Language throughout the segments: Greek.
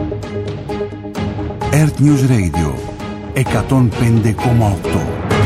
Earth News Radio 105,8.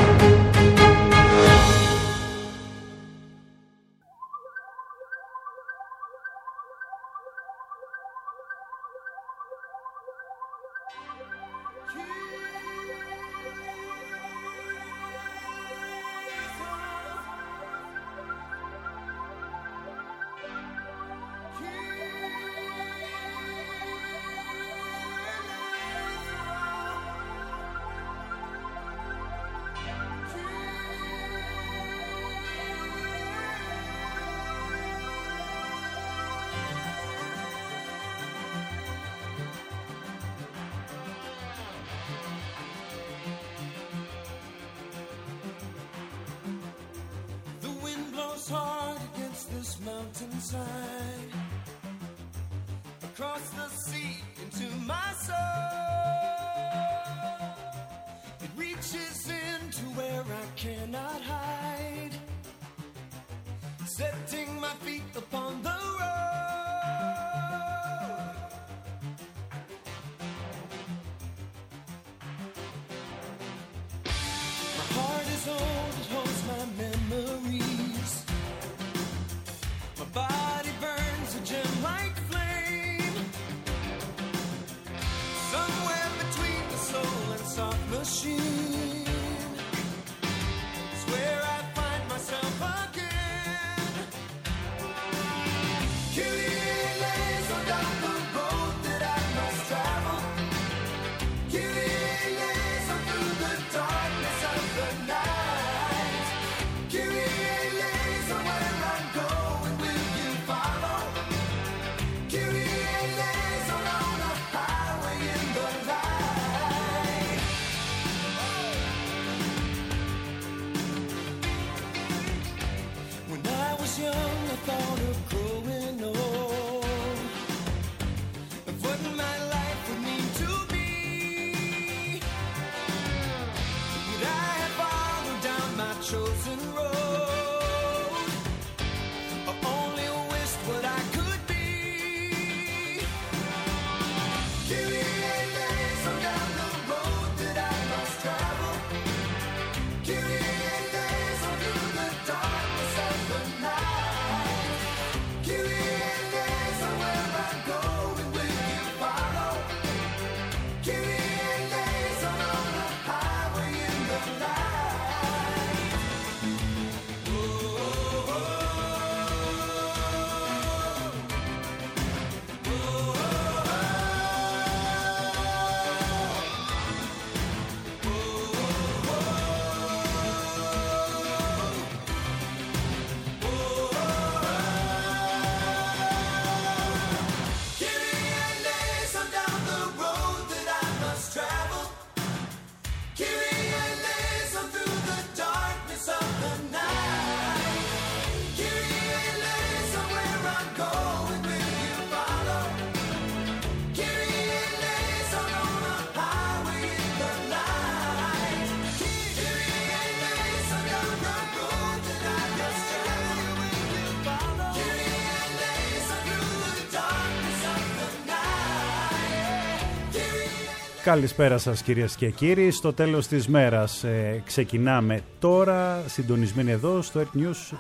Καλησπέρα σας κυρίες και κύριοι. Στο τέλος της μέρας ξεκινάμε τώρα, συντονισμένοι εδώ στο Earth News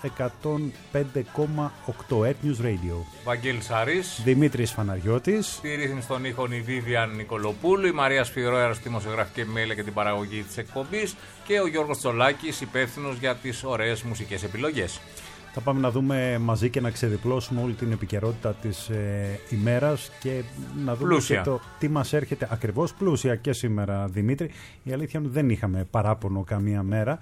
105,8 Earth News Radio. Βαγγέλης Αρής, Δημήτρης Φαναριώτης. στη ρύθμιση των ήχων η Βίβιαν Νικολοπούλου, η Μαρία Σπυρόερα στη δημοσιογραφική επιμέλεια και την παραγωγή της εκπομπής και ο Γιώργος Τσολάκης, υπεύθυνος για τις ωραίες μουσικές επιλογές. Θα πάμε να δούμε μαζί και να ξεδιπλώσουμε όλη την επικαιρότητα της ημέρας και να δούμε και το τι μας έρχεται ακριβώς πλούσια και σήμερα, Δημήτρη. Η αλήθεια είναι ότι δεν είχαμε παράπονο καμία μέρα.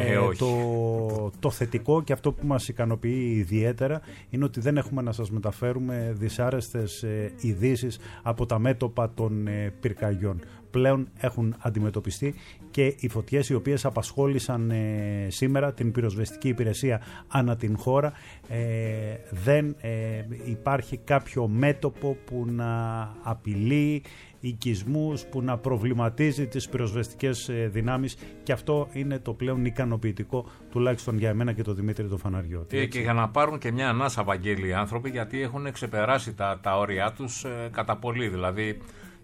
Το θετικό και αυτό που μας ικανοποιεί ιδιαίτερα είναι ότι δεν έχουμε να σας μεταφέρουμε δυσάρεστες ειδήσεις από τα μέτωπα των πυρκαγιών. Πλέον έχουν αντιμετωπιστεί και οι φωτιές οι οποίες απασχόλησαν σήμερα την πυροσβεστική υπηρεσία ανά την χώρα. Δεν υπάρχει κάποιο μέτωπο που να απειλεί οικισμούς, που να προβληματίζει τις πυροσβεστικές δυνάμεις, και αυτό είναι το πλέον ικανοποιητικό, τουλάχιστον για εμένα και τον Δημήτρη τον Φαναριώτη. Και για να πάρουν και μια ανάσα, Βαγγέλη, οι άνθρωποι, γιατί έχουν ξεπεράσει τα όρια τους κατά πολύ. Δηλαδή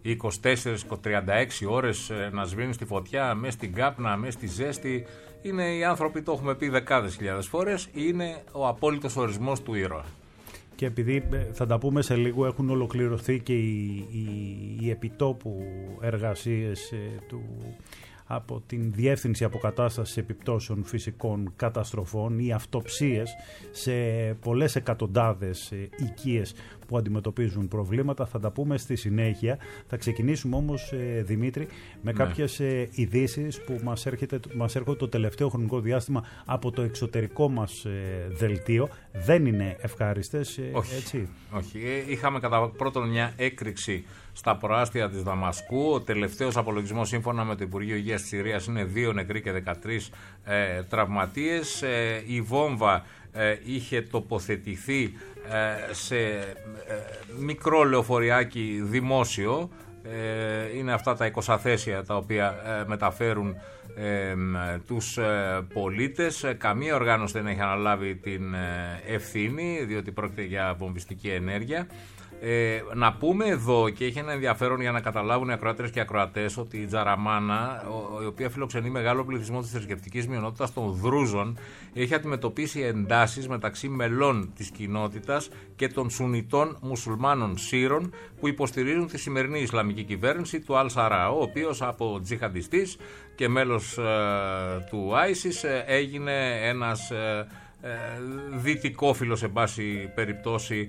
24-36 ώρες να σβήνει στη φωτιά, μέσα στην κάπνα, μέσα στη ζέστη. Είναι οι άνθρωποι, το έχουμε πει δεκάδες χιλιάδες φορές, είναι ο απόλυτος ορισμός του ήρωα. Και επειδή θα τα πούμε σε λίγο, έχουν ολοκληρωθεί και οι επιτόπου εργασίες από την Διεύθυνση Αποκατάστασης Επιπτώσεων Φυσικών Καταστροφών, οι αυτοψίες σε πολλές εκατοντάδες οικίες που αντιμετωπίζουν προβλήματα. Θα τα πούμε στη συνέχεια. Θα ξεκινήσουμε όμως, Δημήτρη, με κάποιες ειδήσεις που μας έρχονται το τελευταίο χρονικό διάστημα από το εξωτερικό μας δελτίο. Δεν είναι ευχάριστες, έτσι. Όχι. Είχαμε κατά πρώτον μια έκρηξη στα προάστια της Δαμασκού. Ο τελευταίος απολογισμός σύμφωνα με το Υπουργείο Υγείας της Συρίας είναι 2 νεκροί και 13 τραυματίες. Η βόμβα είχε τοποθετηθεί σε μικρό λεωφοριάκι δημόσιο. Είναι αυτά τα 20 θέσια τα οποία μεταφέρουν τους πολίτες. Καμία οργάνωση δεν έχει αναλάβει την ευθύνη, διότι πρόκειται για βομβιστική ενέργεια. Να πούμε εδώ, και έχει ένα ενδιαφέρον για να καταλάβουν οι ακροατές και οι ακροατές, ότι η Τζαραμάνα, η οποία φιλοξενεί μεγάλο πληθυσμό της θρησκευτικής μειονότητας των Δρούζων, έχει αντιμετωπίσει εντάσεις μεταξύ μελών της κοινότητας και των Σουνιτών μουσουλμάνων Σύρων που υποστηρίζουν τη σημερινή Ισλαμική κυβέρνηση του Αλ-Σαρά, ο οποίος από τζιχαντιστής και μέλος του ISIS έγινε ένας δυτικόφιλος, εν πάση περιπτώσει,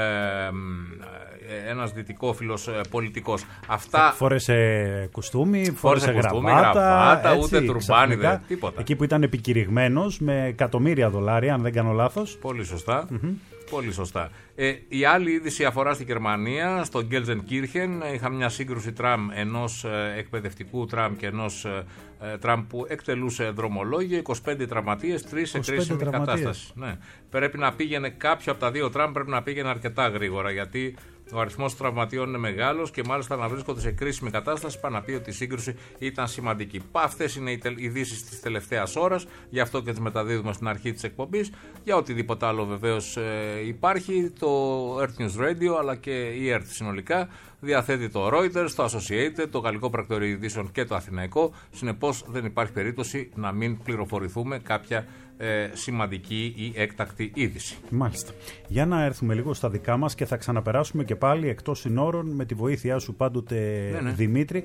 ένας δυτικόφιλος πολιτικός. Αυτά... Φόρεσε κουστούμι, φόρεσε γραβάτα, ούτε τουρμπάνι, τίποτα. Εκεί που ήταν επικηρυγμένος με εκατομμύρια δολάρια, αν δεν κάνω λάθος. Πολύ σωστά. Πολύ σωστά. Η άλλη είδηση αφορά στη Γερμανία, στο Γκέλζενκίρχεν. Είχαμε μια σύγκρουση τραμ, ενός εκπαιδευτικού τραμ και ενός τραμ που εκτελούσε δρομολόγιο. 25 τραυματίες, 3 σε κρίσιμη κατάσταση. Ναι. Πρέπει να πήγαινε κάποιο από τα δύο τραμ, πρέπει να πήγαινε αρκετά γρήγορα, γιατί ο αριθμός τραυματιών είναι μεγάλος και μάλιστα να βρίσκονται σε κρίσιμη κατάσταση. Πάει να πει ότι η σύγκρουση ήταν σημαντική. Αυτές είναι οι ειδήσεις της τελευταίας ώρας, γι' αυτό και τις μεταδίδουμε στην αρχή της εκπομπής. Για οτιδήποτε άλλο βεβαίως υπάρχει, το Earth News Radio αλλά και η Earth συνολικά διαθέτει το Reuters, το Associated, το Γαλλικό Πρακτορείο Ειδήσεων και το Αθηναϊκό. Συνεπώς δεν υπάρχει περίπτωση να μην πληροφορηθούμε κάποια σημαντική ή έκτακτη είδηση. Μάλιστα. Για να έρθουμε λίγο στα δικά μας και θα ξαναπεράσουμε και πάλι εκτός συνόρων με τη βοήθειά σου πάντοτε, Δημήτρη,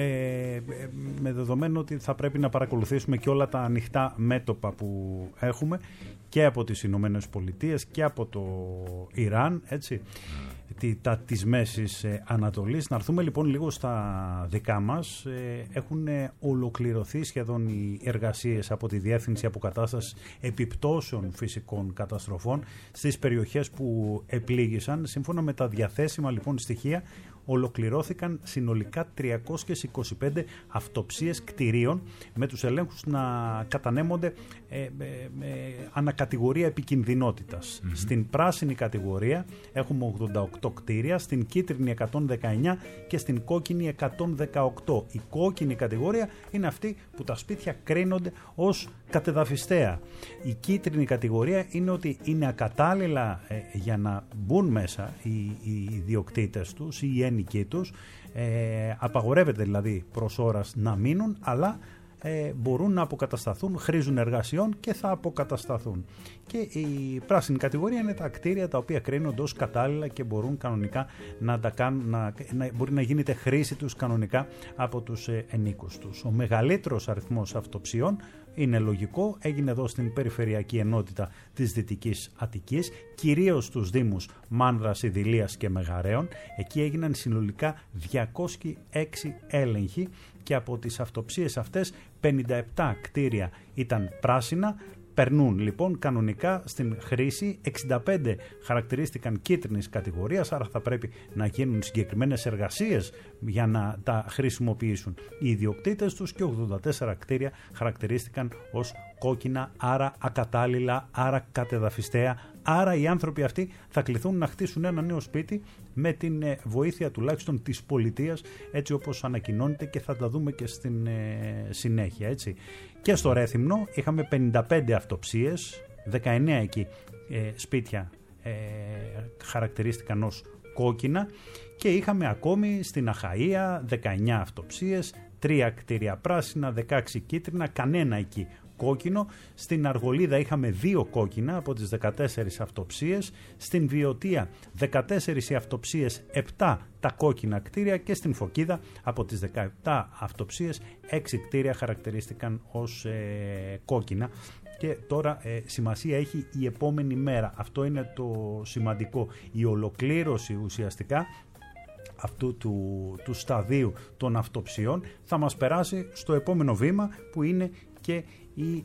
με δεδομένο ότι θα πρέπει να παρακολουθήσουμε και όλα τα ανοιχτά μέτωπα που έχουμε και από τις Ηνωμένες Πολιτείες και από το Ιράν, έτσι, της Μέσης Ανατολής. Να έρθουμε λοιπόν λίγο στα δικά μας. Έχουν ολοκληρωθεί σχεδόν οι εργασίες από τη Διεύθυνση Αποκατάστασης Επιπτώσεων Φυσικών Καταστροφών στις περιοχές που επλήγησαν. Σύμφωνα με τα διαθέσιμα λοιπόν στοιχεία, ολοκληρώθηκαν συνολικά 325 αυτοψίες κτηρίων, με τους ελέγχους να κατανέμονται ανακατηγορία επικινδυνότητας. Στην πράσινη κατηγορία έχουμε 88 κτίρια, στην κίτρινη 119 και στην κόκκινη 118. Η κόκκινη κατηγορία είναι αυτή που τα σπίτια κρίνονται ως κατεδαφιστέα. Η κίτρινη κατηγορία είναι ότι είναι ακατάλληλα για να μπουν μέσα οι ιδιοκτήτες τους ή οι ένοικοι τους. Απαγορεύεται δηλαδή προς ώρας να μείνουν, αλλά μπορούν να αποκατασταθούν, χρήζουν εργασιών και θα αποκατασταθούν. Και η πράσινη κατηγορία είναι τα κτίρια τα οποία κρίνονται ως κατάλληλα και μπορούν κανονικά να τα κάνουν, μπορεί να γίνεται χρήση τους κανονικά από τους ενίκους τους. Ο μεγαλύτερος αριθμός αυτοψιών, είναι λογικό, έγινε εδώ στην Περιφερειακή Ενότητα της Δυτικής Αττικής, κυρίως στους δήμους Μάνδρας, Ιδηλίας και Μεγαρέων. Εκεί έγιναν συνολικά 206 έλεγχοι και από τις αυτοψίες αυτές 57 κτίρια ήταν πράσινα. Περνούν λοιπόν κανονικά στην χρήση, 65 χαρακτηρίστηκαν κίτρινης κατηγορίας, άρα θα πρέπει να γίνουν συγκεκριμένες εργασίες για να τα χρησιμοποιήσουν οι ιδιοκτήτες τους, και 84 κτίρια χαρακτηρίστηκαν ως κόκκινα, άρα ακατάλληλα, άρα κατεδαφιστέα. Άρα οι άνθρωποι αυτοί θα κληθούν να χτίσουν ένα νέο σπίτι με την βοήθεια τουλάχιστον της πολιτείας, έτσι όπως ανακοινώνεται, και θα τα δούμε και στην συνέχεια, έτσι. Και στο Ρέθυμνο είχαμε 55 αυτοψίες, 19 εκεί σπίτια χαρακτηρίστηκαν ως κόκκινα και είχαμε ακόμη στην Αχαΐα 19 αυτοψίες, 3 κτίρια πράσινα, 16 κίτρινα, κανένα εκεί κόκκινο. Στην Αργολίδα είχαμε 2 κόκκινα από τις 14 αυτοψίες, στην Βιωτία 14 οι αυτοψίες, 7 τα κόκκινα κτίρια και στην Φωκίδα από τις 17 αυτοψίες 6 κτίρια χαρακτηρίστηκαν ως κόκκινα. Και τώρα σημασία έχει η επόμενη μέρα. Αυτό είναι το σημαντικό. Η ολοκλήρωση ουσιαστικά αυτού του σταδίου των αυτοψιών θα μας περάσει στο επόμενο βήμα, που είναι και η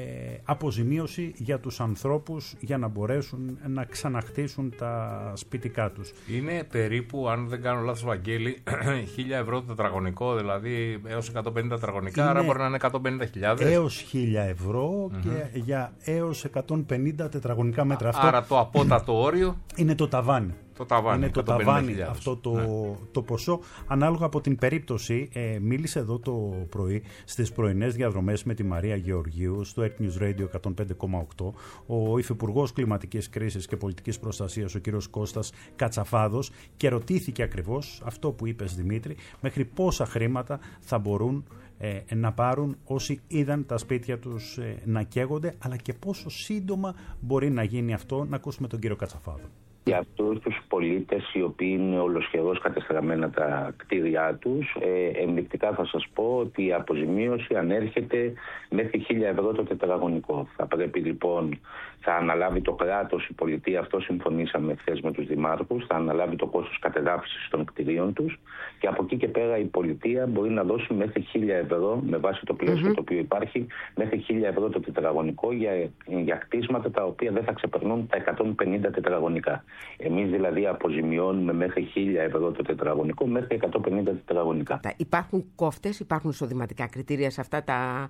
αποζημίωση για τους ανθρώπους για να μπορέσουν να ξαναχτίσουν τα σπιτικά τους. Είναι περίπου, αν δεν κάνω λάθος Βαγγέλη, 1.000 ευρώ το τετραγωνικό, δηλαδή έως 150 τετραγωνικά, άρα μπορεί να είναι 150.000. Έως 1.000 ευρώ και για έως 150 τετραγωνικά μέτρα. Άρα το απότατο όριο είναι το ταβάνι. Είναι το ταβάνι αυτό το ποσό, ανάλογα από την περίπτωση. Μίλησε εδώ το πρωί στις πρωινές διαδρομές με τη Μαρία Γεωργίου στο Earth News Radio 105,8 ο Υφυπουργός Κλιματικής Κρίσης και Πολιτικής Προστασίας, ο κύριος Κώστας Κατσαφάδος, και ρωτήθηκε ακριβώς αυτό που είπες, Δημήτρη, μέχρι πόσα χρήματα θα μπορούν να πάρουν όσοι είδαν τα σπίτια τους να καίγονται, αλλά και πόσο σύντομα μπορεί να γίνει αυτό. Να ακούσουμε τον κύριο Κατσαφάδο. Για αυτούς τους πολίτες οι οποίοι είναι ολοσχερώς κατεστραμμένα τα κτίρια τους, ενδεικτικά θα σας πω ότι η αποζημίωση ανέρχεται μέχρι 1.000 ευρώ το τετραγωνικό. Θα πρέπει λοιπόν, θα αναλάβει το κράτος, η πολιτεία, αυτό συμφωνήσαμε χθες με τους δημάρχους, θα αναλάβει το κόστος κατεδάφισης των κτιρίων τους και από εκεί και πέρα η πολιτεία μπορεί να δώσει μέχρι 1.000 ευρώ με βάση το πλαίσιο το οποίο υπάρχει, μέχρι 1.000 ευρώ το τετραγωνικό για κτίσματα τα οποία δεν θα ξεπερνούν τα 150 τετραγωνικά. Εμείς δηλαδή αποζημιώνουμε μέχρι 1.000 ευρώ το τετραγωνικό μέχρι 150 τετραγωνικά. Υπάρχουν κόφτες, υπάρχουν εισοδηματικά κριτήρια σε αυτά τα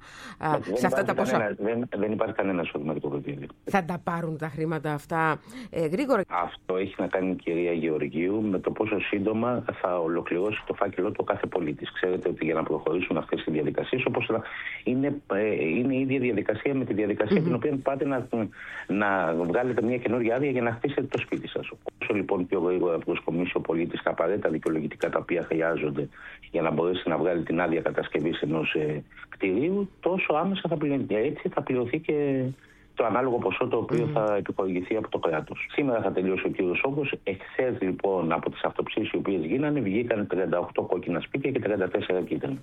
ποσά? Δεν υπάρχει κανένα εισοδηματικό κριτήριο. Θα τα πάρουν τα χρήματα αυτά γρήγορα? Αυτό έχει να κάνει η κυρία Γεωργίου με το πόσο σύντομα θα ολοκληρώσει το φάκελο του κάθε πολίτης. Ξέρετε ότι για να προχωρήσουν αυτές οι διαδικασίες, όπως είναι η ίδια διαδικασία με τη διαδικασία την οποία πάτε να βγάλετε μια καινούργια άδεια για να χτίσετε το σπίτι σας. Όσο λοιπόν πιο γρήγορα προσκομίσει ο πολίτης τα απαραίτητα δικαιολογητικά τα οποία χρειάζονται για να μπορέσει να βγάλει την άδεια κατασκευής ενός κτηρίου, τόσο άμεσα θα πληρωθεί. Έτσι θα πληρωθεί και το ανάλογο ποσό το οποίο θα επιχορηγηθεί από το κράτος. Σήμερα θα τελειώσει ο κύριος όγκος. Εχθές λοιπόν από τις αυτοψίες οι οποίες γίνανε βγήκαν 38 κόκκινα σπίτια και 34 κίτρινα.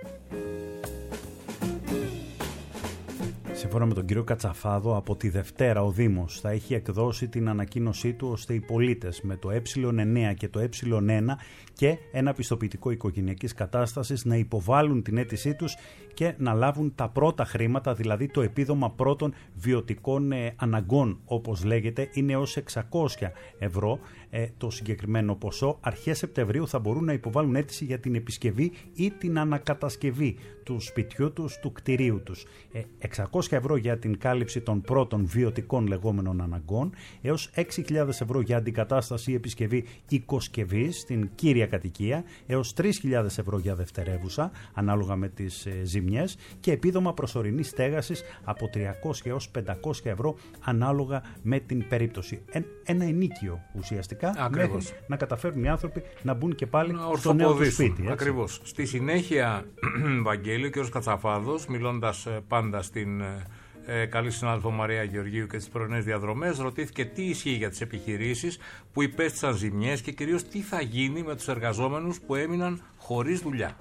Σύμφωνα με τον κύριο Κατσαφάδο, από τη Δευτέρα ο Δήμος θα έχει εκδώσει την ανακοίνωσή του ώστε οι πολίτες με το ε9 και το ε1 και ένα πιστοποιητικό οικογενειακής κατάστασης να υποβάλουν την αίτησή τους και να λάβουν τα πρώτα χρήματα, δηλαδή το επίδομα πρώτων βιωτικών αναγκών, όπως λέγεται, είναι ως 600 ευρώ το συγκεκριμένο ποσό. Αρχές Σεπτεμβρίου θα μπορούν να υποβάλουν αίτηση για την επισκευή ή την ανακατασκευή του σπιτιού τους, του κτηρίου τους. 600 ευρώ για την κάλυψη των πρώτων βιωτικών λεγόμενων αναγκών, έως 6.000 ευρώ για αντικατάσταση ή επισκευή οικοσκευής στην κύρια κατοικία, έως 3.000 ευρώ για δευτερεύουσα, ανάλογα με τις ζημιές, και επίδομα προσωρινής στέγασης από 300 έως 500 ευρώ, ανάλογα με την περίπτωση. Ένα ενίκιο ουσιαστικά, μέχρι να καταφέρουν οι άνθρωποι να μπουν και πάλι στο νέο του σπίτι. Έτσι. Ακριβώς. Στη συνέχεια, Βαγγέλη, ο κ. Κατσαφάδος, μιλώντας πάντα στην καλή συνάδελφο Μαρία Γεωργίου και τις πρωινές διαδρομές, ρωτήθηκε τι ισχύει για τις επιχειρήσεις που υπέστησαν ζημιές και κυρίως τι θα γίνει με τους εργαζόμενους που έμειναν χωρίς δουλειά.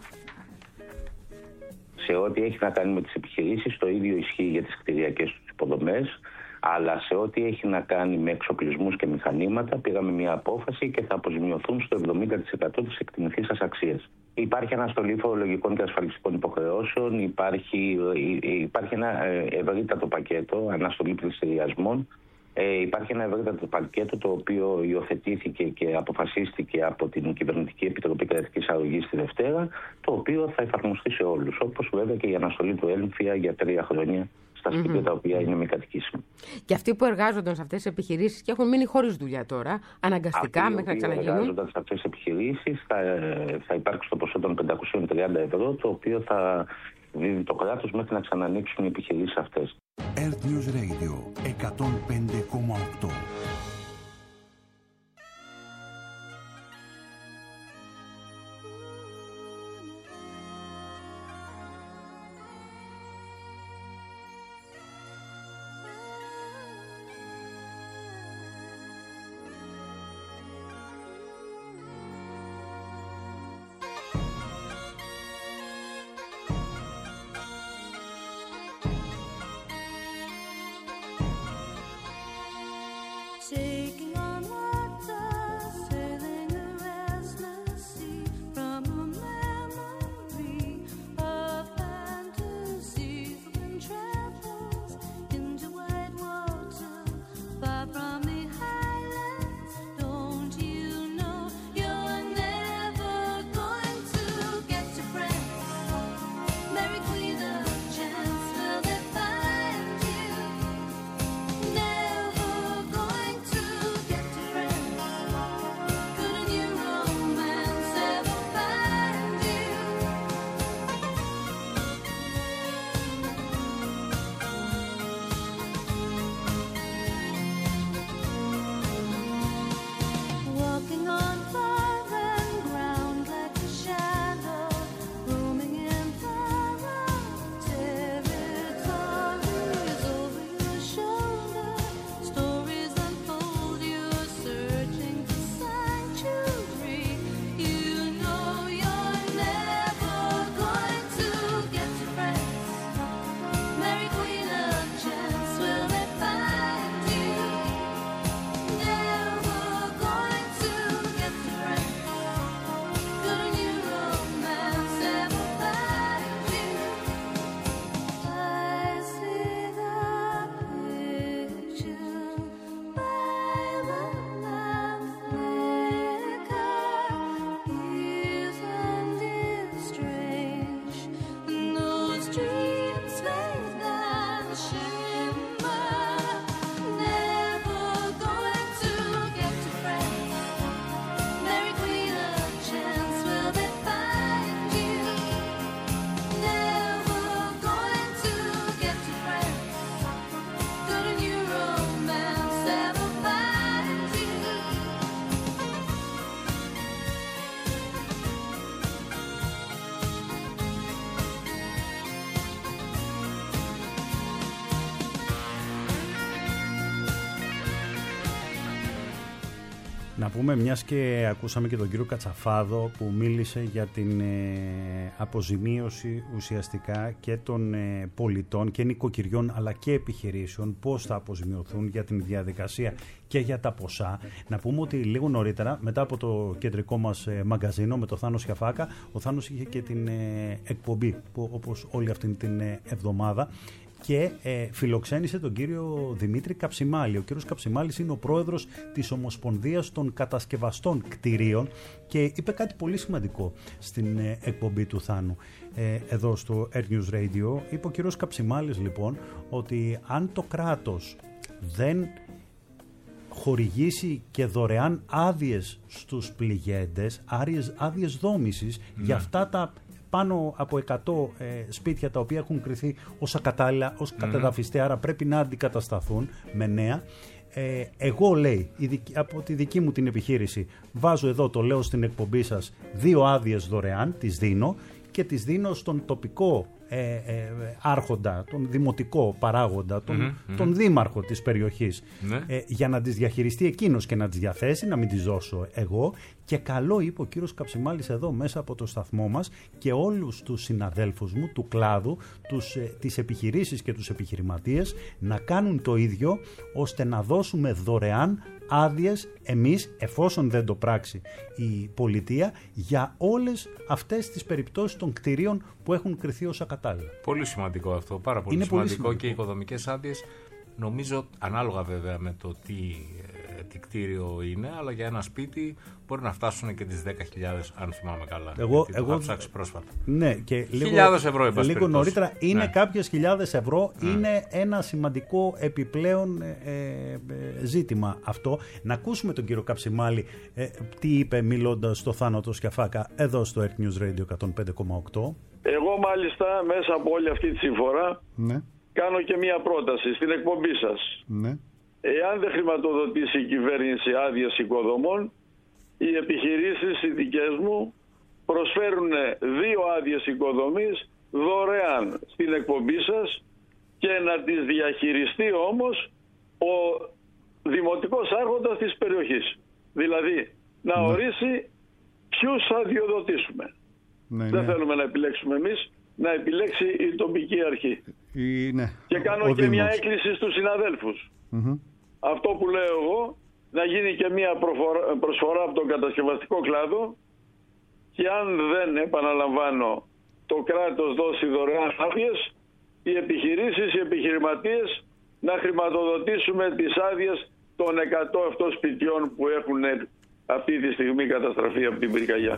Σε ό,τι έχει να κάνει με τις επιχειρήσεις, το ίδιο ισχύει για τις κτηριακές τους υποδομές, αλλά σε ό,τι έχει να κάνει με εξοπλισμούς και μηχανήματα, πήραμε μια απόφαση και θα αποζημιωθούν στο 70% της εκτιμηθήσας αξίας. Υπάρχει αναστολή φορολογικών και ασφαλιστικών υποχρεώσεων, υπάρχει ένα ευρύτατο πακέτο, αναστολή πληστηριασμών. Υπάρχει ένα ευρύτατο πακέτο το οποίο υιοθετήθηκε και αποφασίστηκε από την Κυβερνητική Επιτροπή Κρατικής Αρρωγής τη Δευτέρα, το οποίο θα εφαρμοστεί σε όλους. Όπως βέβαια και η αναστολή του έμφυα για 3 χρόνια στα σπίτια τα οποία είναι μη κατοικήσιμα. Και αυτοί που εργάζονταν σε αυτές τις επιχειρήσεις και έχουν μείνει χωρίς δουλειά τώρα, αναγκαστικά μέχρι να ξαναγίνουν. Αυτοί που εργάζονταν σε αυτές τις επιχειρήσεις θα υπάρξει το ποσό των 530 ευρώ, το οποίο θα δίδει το κράτος μέχρι να ξανανοίξουν οι επιχειρήσεις αυτές. Earth News Radio 105,8. Να πούμε, μιας και ακούσαμε και τον κύριο Κατσαφάδο που μίλησε για την αποζημίωση ουσιαστικά και των πολιτών και νοικοκυριών αλλά και επιχειρήσεων, πώς θα αποζημιωθούν για την διαδικασία και για τα ποσά. Να πούμε ότι λίγο νωρίτερα, μετά από το κεντρικό μας μαγκαζίνο με το Θάνο Σιαφάκα, ο Θάνος είχε και την εκπομπή που, όπως όλη αυτή την εβδομάδα, και φιλοξένησε τον κύριο Δημήτρη Καψιμάλη. Ο κύριος Καψιμάλης είναι ο πρόεδρος της Ομοσπονδίας των Κατασκευαστών Κτηρίων και είπε κάτι πολύ σημαντικό στην εκπομπή του Θάνου εδώ στο Air News Radio. Είπε ο κύριος Καψιμάλης λοιπόν ότι αν το κράτος δεν χορηγήσει και δωρεάν άδειες στους πληγέντες, άδειες δόμησης για αυτά τα πάνω από 100 σπίτια τα οποία έχουν κριθεί ως ακατάλληλα, ως κατεδαφιστέα, άρα πρέπει να αντικατασταθούν με νέα. Εγώ, λέει, από τη δική μου την επιχείρηση, βάζω εδώ, το λέω στην εκπομπή σας, 2 άδειες δωρεάν, τις δίνω και τις δίνω στον τοπικό άρχοντα, τον δημοτικό παράγοντα, τον δήμαρχο της περιοχής, για να τις διαχειριστεί εκείνος και να τις διαθέσει, να μην τις δώσω εγώ. Και καλό, είπε ο κύριος Καψιμάλης εδώ μέσα από το σταθμό μας, και όλους τους συναδέλφους μου του κλάδου, τις επιχειρήσεις και τους επιχειρηματίες, να κάνουν το ίδιο, ώστε να δώσουμε δωρεάν άδειες εμείς, εφόσον δεν το πράξει η πολιτεία, για όλες αυτές τις περιπτώσεις των κτηρίων που έχουν κριθεί ως ακατάλληλα. Πολύ σημαντικό αυτό, πάρα πολύ σημαντικό. Και οι οικοδομικές άδειες, νομίζω, ανάλογα βέβαια με το τι κτίριο είναι, αλλά για ένα σπίτι μπορεί να φτάσουν και τις 10.000, αν θυμάμαι καλά. Εγώ θα ψάξει πρόσφατα. Ναι, και λίγο νωρίτερα είναι κάποιες χιλιάδες ευρώ, είναι ένα σημαντικό επιπλέον ζήτημα αυτό. Να ακούσουμε τον κύριο Καψιμάλη τι είπε μιλώντας στο Θάνο το Σιαφάκα εδώ στο Air News Radio 105,8. Εγώ μάλιστα μέσα από όλη αυτή τη συμφορά κάνω και μία πρόταση στην εκπομπή σας. Ναι. Εάν δεν χρηματοδοτήσει η κυβέρνηση άδειες οικοδομών, οι επιχειρήσεις οι δικές μου προσφέρουν 2 άδειες οικοδομής δωρεάν στην εκπομπή σας και να τις διαχειριστεί όμως ο δημοτικός άρχοντας της περιοχής. Δηλαδή να ορίσει ποιους θα αδειοδοτήσουμε. Δεν θέλουμε να επιλέξουμε εμείς, να επιλέξει η τοπική αρχή. Και κάνω και μια έκκληση στους συναδέλφους. αυτό που λέω εγώ, να γίνει και μια προσφορά από τον κατασκευαστικό κλάδο και αν δεν, επαναλαμβάνω, το κράτος δώσει δωρεάν άδειες, οι επιχειρήσεις, οι επιχειρηματίες να χρηματοδοτήσουμε τις άδειες των 100 σπιτιών που έχουν αυτή τη στιγμή καταστραφεί από την πυρκαγιά.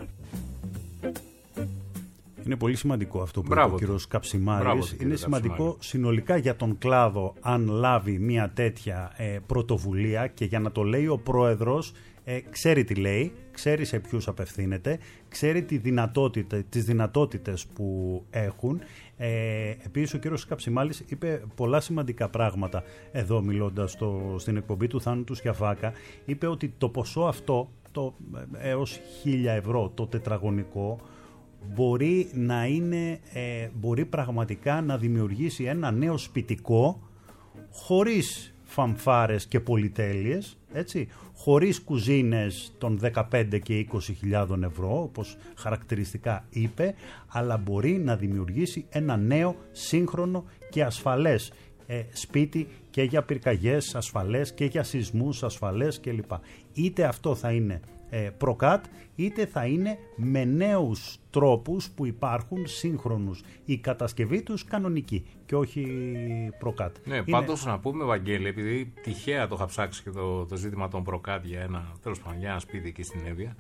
Είναι πολύ σημαντικό αυτό που είπε ο κύριος Καψιμάρης. Είναι σημαντικό συνολικά για τον κλάδο αν λάβει μια τέτοια πρωτοβουλία, και για να το λέει ο πρόεδρος, ξέρει τι λέει, ξέρει σε ποιους απευθύνεται, ξέρει τις δυνατότητες που έχουν. Επίσης ο κύριος Καψιμάλης είπε πολλά σημαντικά πράγματα εδώ, μιλώντας στην εκπομπή του Θάνου του Σκιαφάκα. Είπε ότι το ποσό αυτό, έως 1.000 ευρώ το τετραγωνικό, μπορεί να είναι, μπορεί πραγματικά να δημιουργήσει ένα νέο σπιτικό χωρίς φανφάρες και πολυτέλειες, έτσι, χωρίς κουζίνες των 15 και 20.000 ευρώ, όπως χαρακτηριστικά είπε, αλλά μπορεί να δημιουργήσει ένα νέο, σύγχρονο και ασφαλές σπίτι, και για πυρκαγιές ασφαλές και για σεισμούς ασφαλές κλπ. Είτε αυτό θα είναι προκάτ, είτε θα είναι με νέους τρόπους που υπάρχουν, σύγχρονους, η κατασκευή τους κανονική και όχι προκάτ. Ναι, πάντως να πούμε, Βαγγέλη, επειδή τυχαία το είχα ψάξει και το ζήτημα των προκάτ για ένα σπίτι εκεί στην Εύβοια,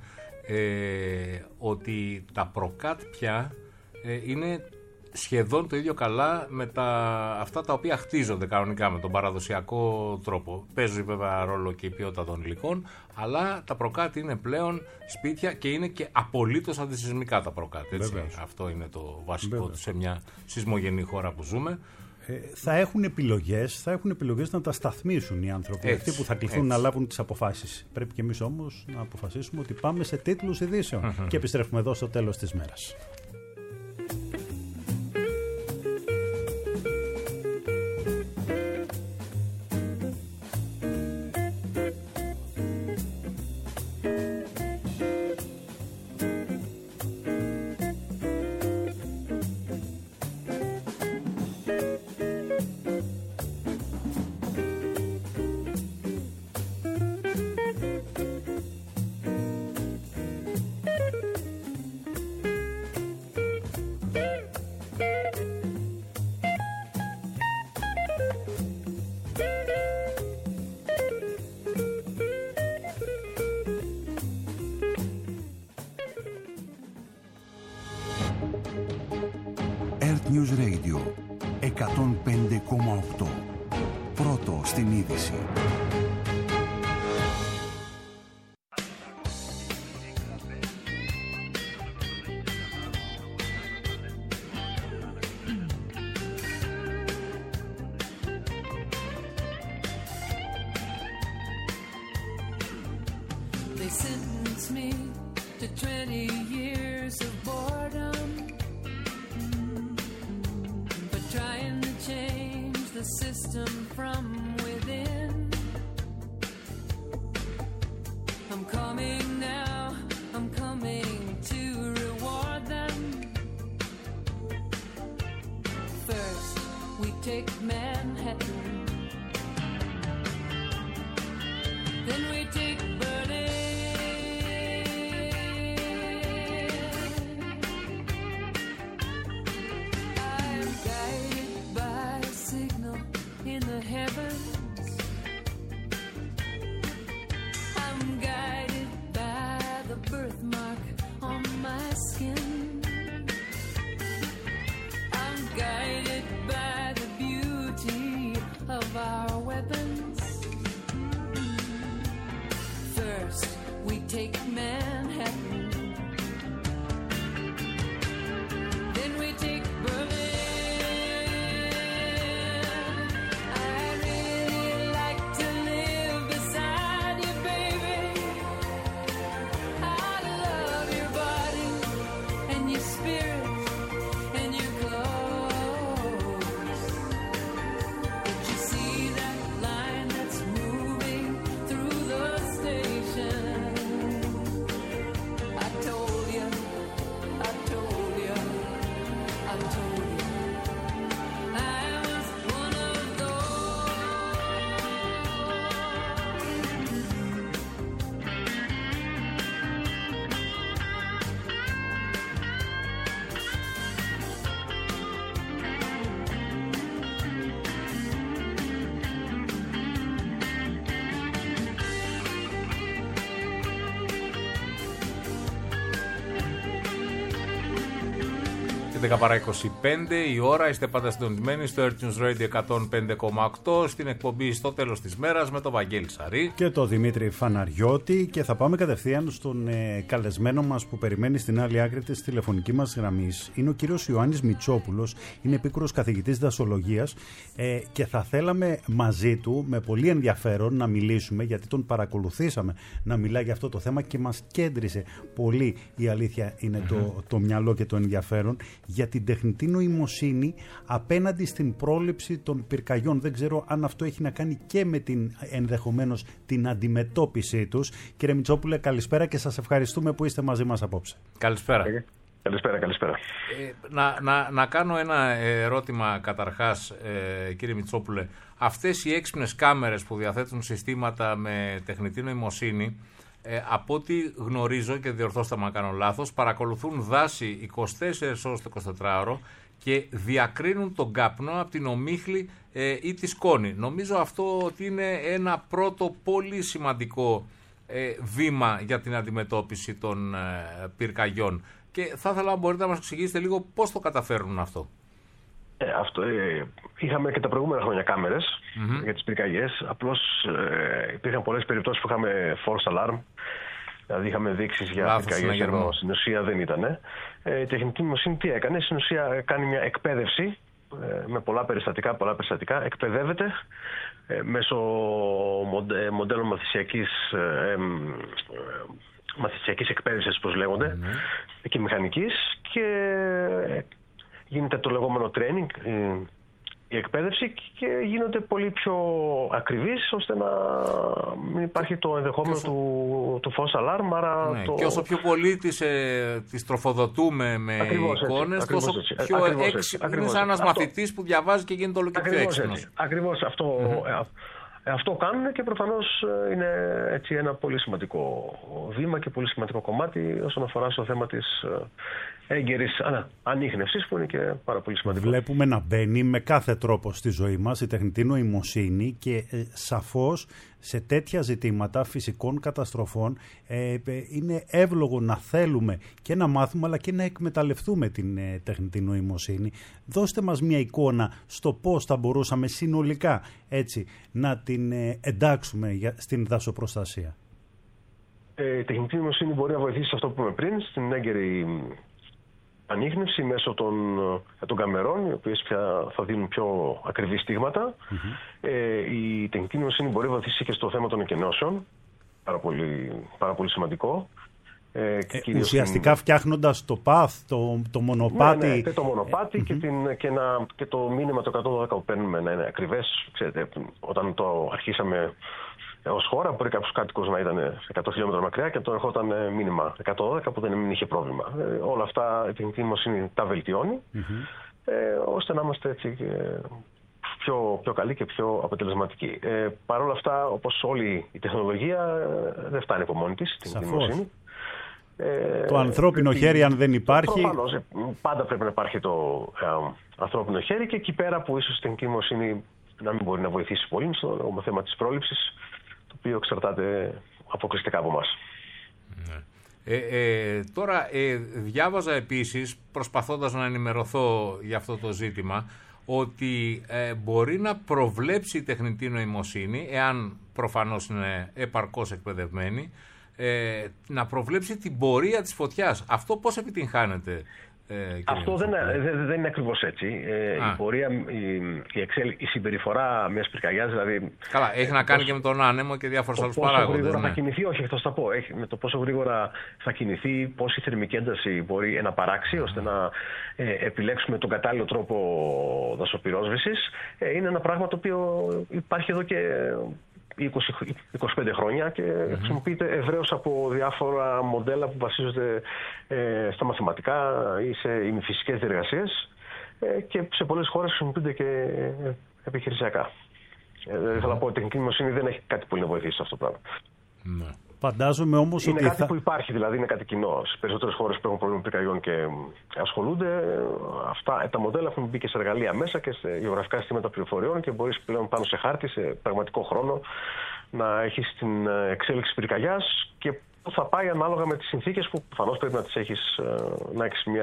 ότι τα προκάτ πια είναι σχεδόν το ίδιο καλά με αυτά τα οποία χτίζονται κανονικά με τον παραδοσιακό τρόπο. Παίζει βέβαια ρόλο και η ποιότητα των υλικών, αλλά τα προκάτ είναι πλέον σπίτια και είναι και απολύτως αντισυσμικά τα προκάτ. Έτσι. Αυτό είναι το βασικό του σε μια σεισμογενή χώρα που ζούμε. Θα έχουν επιλογές να τα σταθμίσουν οι άνθρωποι, αυτοί που θα κληθούν να λάβουν τις αποφάσεις. Πρέπει και εμείς όμως να αποφασίσουμε ότι πάμε σε τίτλους ειδήσεων και επιστρέφουμε εδώ στο τέλος της μέρας. News Radio 105,8. Πρώτο στην είδηση. They sentenced me to 20 years of boredom for trying to change the system from within. I'm coming now, I'm coming to reward them. First, we take Manhattan. Then we take heavens. I'm guided by the birthmark on my skin. I'm guided by the beauty of our weapons. First, we take Manhattan. Then we take Berlin. 11 παρά 25 η ώρα, είστε πάντα συντονισμένοι στο Earth News Radio 105,8 στην εκπομπή στο τέλος της μέρας με τον Βαγγέλη Σαρή και τον Δημήτρη Φαναριώτη, και θα πάμε κατευθείαν στον καλεσμένο μας που περιμένει στην άλλη άκρη της τηλεφωνική μας γραμμής. Είναι ο κύριος Ιωάννης Μητσόπουλος, είναι επίκουρος καθηγητής δασολογίας και θα θέλαμε μαζί του με πολύ ενδιαφέρον να μιλήσουμε, γιατί τον παρακολουθήσαμε να μιλάει για αυτό το θέμα και μας κέντρισε πολύ, η αλήθεια είναι το μυαλό και το ενδιαφέρον, για την τεχνητή νοημοσύνη απέναντι στην πρόληψη των πυρκαγιών. Δεν ξέρω αν αυτό έχει να κάνει και με ενδεχομένως την αντιμετώπιση τους. Κύριε Μητσόπουλε, καλησπέρα και σας ευχαριστούμε που είστε μαζί μας απόψε. Καλησπέρα. Καλησπέρα. Να κάνω ένα ερώτημα καταρχάς, κύριε Μητσόπουλε. Αυτές οι έξυπνες κάμερες που διαθέτουν συστήματα με τεχνητή νοημοσύνη, από ό,τι γνωρίζω, και διορθώστε με αν κάνω λάθος, παρακολουθούν δάση 24 ώρες το 24ωρο και διακρίνουν τον καπνό από την ομίχλη ή τη σκόνη. Νομίζω αυτό ότι είναι ένα πρώτο πολύ σημαντικό βήμα για την αντιμετώπιση των πυρκαγιών. Και θα ήθελα να μπορείτε να μας εξηγήσετε λίγο πώς το καταφέρνουν αυτό. Είχαμε και τα προηγούμενα χρόνια κάμερες για τις πυρκαγιές. Απλώς υπήρχαν πολλές περιπτώσεις που είχαμε false alarm. Δηλαδή είχαμε δείξεις για πυρκαγιές, ενώ στην ουσία δεν ήταν. Η τεχνητή νοημοσύνη τι έκανε? Στην ουσία κάνει μια εκπαίδευση με πολλά περιστατικά. Εκπαιδεύεται μέσω μοντέλων μαθησιακής εκπαίδευσης, πώς λέγονται, και μηχανικής, και γίνεται το λεγόμενο training, η εκπαίδευση, και γίνονται πολύ πιο ακριβείς, ώστε να μην υπάρχει το ενδεχόμενο του false alarm. Άρα και όσο πιο πολύ τις τροφοδοτούμε με εικόνες, τόσο πιο έξυπνο. Είναι σαν ένας μαθητής που διαβάζει και γίνεται όλο και πιο έξυπνος. Ακριβώς αυτό κάνουν, και προφανώς είναι έτσι ένα πολύ σημαντικό βήμα και πολύ σημαντικό κομμάτι όσον αφορά στο θέμα της έγκαιρης ανίχνευσης, που είναι και πάρα πολύ σημαντικό. Βλέπουμε να μπαίνει με κάθε τρόπο στη ζωή μας η τεχνητή νοημοσύνη, και σαφώς σε τέτοια ζητήματα φυσικών καταστροφών είναι εύλογο να θέλουμε και να μάθουμε, αλλά και να εκμεταλλευτούμε την τεχνητή νοημοσύνη. Δώστε μας μια εικόνα στο πώς θα μπορούσαμε συνολικά έτσι να την εντάξουμε στην δασοπροστασία. Η τεχνητή νοημοσύνη μπορεί να βοηθήσει σε αυτό που είπαμε πριν, στην έγκαιρη ανίχνευση μέσω των καμερών, οι οποίες πια θα δίνουν πιο ακριβή στίγματα. Η τεχνητή νοημοσύνη μπορεί να βοηθήσει και στο θέμα των εκενώσεων, πάρα πολύ σημαντικό. Ουσιαστικά φτιάχνοντας το path, το μονοπάτι. Ναι, το μονοπάτι και το μήνυμα το 112 που παίρνουμε να είναι ακριβές. Ξέρετε, όταν το αρχίσαμε ως χώρα, μπορεί κάποιος κάτοικος να ήταν 100 χιλιόμετρα μακριά και το ερχόταν μήνυμα 112 που δεν είχε πρόβλημα. Όλα αυτά η τεχνητή νοημοσύνη τα βελτιώνει, ώστε να είμαστε έτσι πιο καλοί και πιο αποτελεσματικοί. Παρ' όλα αυτά, όπως όλη η τεχνολογία, δεν φτάνει από μόνη της η τεχνητή νοημοσύνη. Το ανθρώπινο χέρι, αν δεν υπάρχει. Προφανώς, πάντα πρέπει να υπάρχει το ανθρώπινο χέρι, και εκεί πέρα που ίσως η τεχνητή νοημοσύνη να μην μπορεί να βοηθήσει πολύ στο θέμα της πρόληψης, το οποίο εξαρτάται αποκλειστικά από εμάς. Τώρα διάβαζα επίσης, προσπαθώντας να ενημερωθώ για αυτό το ζήτημα, ότι μπορεί να προβλέψει η τεχνητή νοημοσύνη, εάν προφανώς είναι επαρκώς εκπαιδευμένη, να προβλέψει την πορεία της φωτιάς. Αυτό πώς επιτυγχάνεται? Αυτό δεν είναι ακριβώς έτσι. Η πορεία, η συμπεριφορά μιας πυρκαγιάς, δηλαδή. Καλά, έχει να κάνει και με τον άνεμο και διάφορους άλλους παράγοντες. Πόσο γρήγορα θα κινηθεί, όχι, θα σας τα πω. Με το πόσο γρήγορα θα κινηθεί, πόση θερμική ένταση μπορεί να παράξει, ώστε να επιλέξουμε τον κατάλληλο τρόπο δασοπυρόσβεσης. Είναι ένα πράγμα το οποίο υπάρχει εδώ και 20-25 χρόνια και χρησιμοποιείται ευρέως από διάφορα μοντέλα που βασίζονται στα μαθηματικά ή σε ημιφυσικές διεργασίες, και σε πολλές χώρες χρησιμοποιούνται και επιχειρησιακά. Θέλω να πω ότι η τεχνητή νοημοσύνη δεν έχει κάτι που να βοηθήσει σε αυτό το πράγμα. Ναι. Φαντάζομαι όμως είναι ότι κάτι που υπάρχει, δηλαδή είναι κάτι κοινό. Στις περισσότερες χώρες που έχουν πρόβλημα πυρκαγιών και ασχολούνται, αυτά τα μοντέλα έχουν μπει και σε εργαλεία μέσα και σε γεωγραφικά συστήματα πληροφοριών, και μπορείς πλέον πάνω σε χάρτη, σε πραγματικό χρόνο, να έχεις την εξέλιξη πυρκαγιάς και που θα πάει ανάλογα με τις συνθήκες που προφανώς πρέπει να τις έχεις, να έχεις μια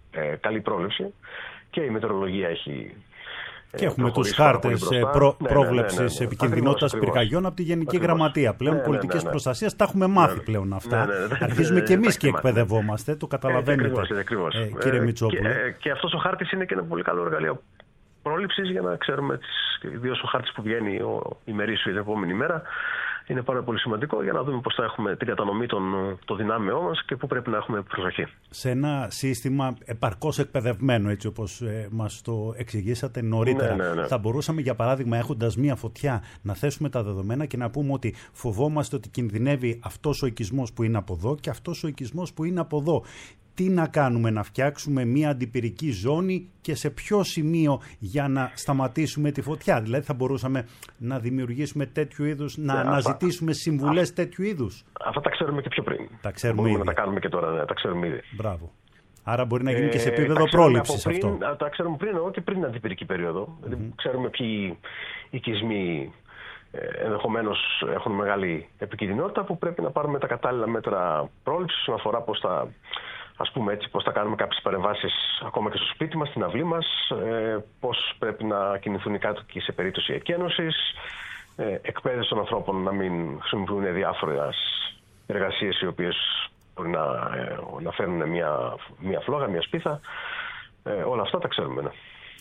καλή πρόληψη και η μετεωρολογία έχει. Και έχουμε τους χάρτες πρόβλεψης επικινδυνότητας πυρκαγιών από τη Γενική Γραμματεία. Πλέον πολιτικής προστασίας τα έχουμε μάθει πλέον αυτά. Αρχίζουμε και εμείς και εκπαιδευόμαστε, το καταλαβαίνετε, κύριε Μητσόπουλε. Και αυτός ο χάρτης είναι και ένα πολύ καλό εργαλείο πρόληψης για να ξέρουμε, ιδίως ο χάρτης που βγαίνει ημερήσιο την επόμενη μέρα. Είναι πάρα πολύ σημαντικό για να δούμε πώς θα έχουμε την κατανομή των δυνάμεών μας και πού πρέπει να έχουμε προσοχή. Σε ένα σύστημα επαρκώς εκπαιδευμένο, έτσι όπως μας το εξηγήσατε νωρίτερα, θα μπορούσαμε, για παράδειγμα, έχοντας μία φωτιά, να θέσουμε τα δεδομένα και να πούμε ότι φοβόμαστε ότι κινδυνεύει αυτός ο οικισμός που είναι από εδώ και αυτός ο οικισμός που είναι από εδώ. Τι να κάνουμε, να φτιάξουμε μία αντιπυρική ζώνη και σε ποιο σημείο για να σταματήσουμε τη φωτιά? Δηλαδή θα μπορούσαμε να δημιουργήσουμε τέτοιου είδους, να αναζητήσουμε συμβουλές τέτοιου είδους. Αυτά τα ξέρουμε και πιο πριν. Τα ξέρουμε ήδη. Να τα κάνουμε και τώρα, τα ξέρουμε ήδη. Μπράβο. Άρα μπορεί να γίνει και σε επίπεδο πρόληψης αυτό. Τα ξέρουμε πριν, και πριν την αντιπυρική περίοδο. Ξέρουμε ποιοι οικισμοί ενδεχομένως έχουν μεγάλη επικινδυνότητα που πρέπει να πάρουμε τα κατάλληλα μέτρα πρόληψης όσον αφορά πώς θα κάνουμε κάποιες παρεμβάσεις ακόμα και στο σπίτι μας, στην αυλή μας, πώς πρέπει να κινηθούν οι κάτοικοι σε περίπτωση εκένωσης, εκπαίδευση των ανθρώπων να μην χρησιμοποιούν διάφορες εργασίες οι οποίες μπορεί να φέρουν μια φλόγα, μια σπίθα. Όλα αυτά τα ξέρουμε.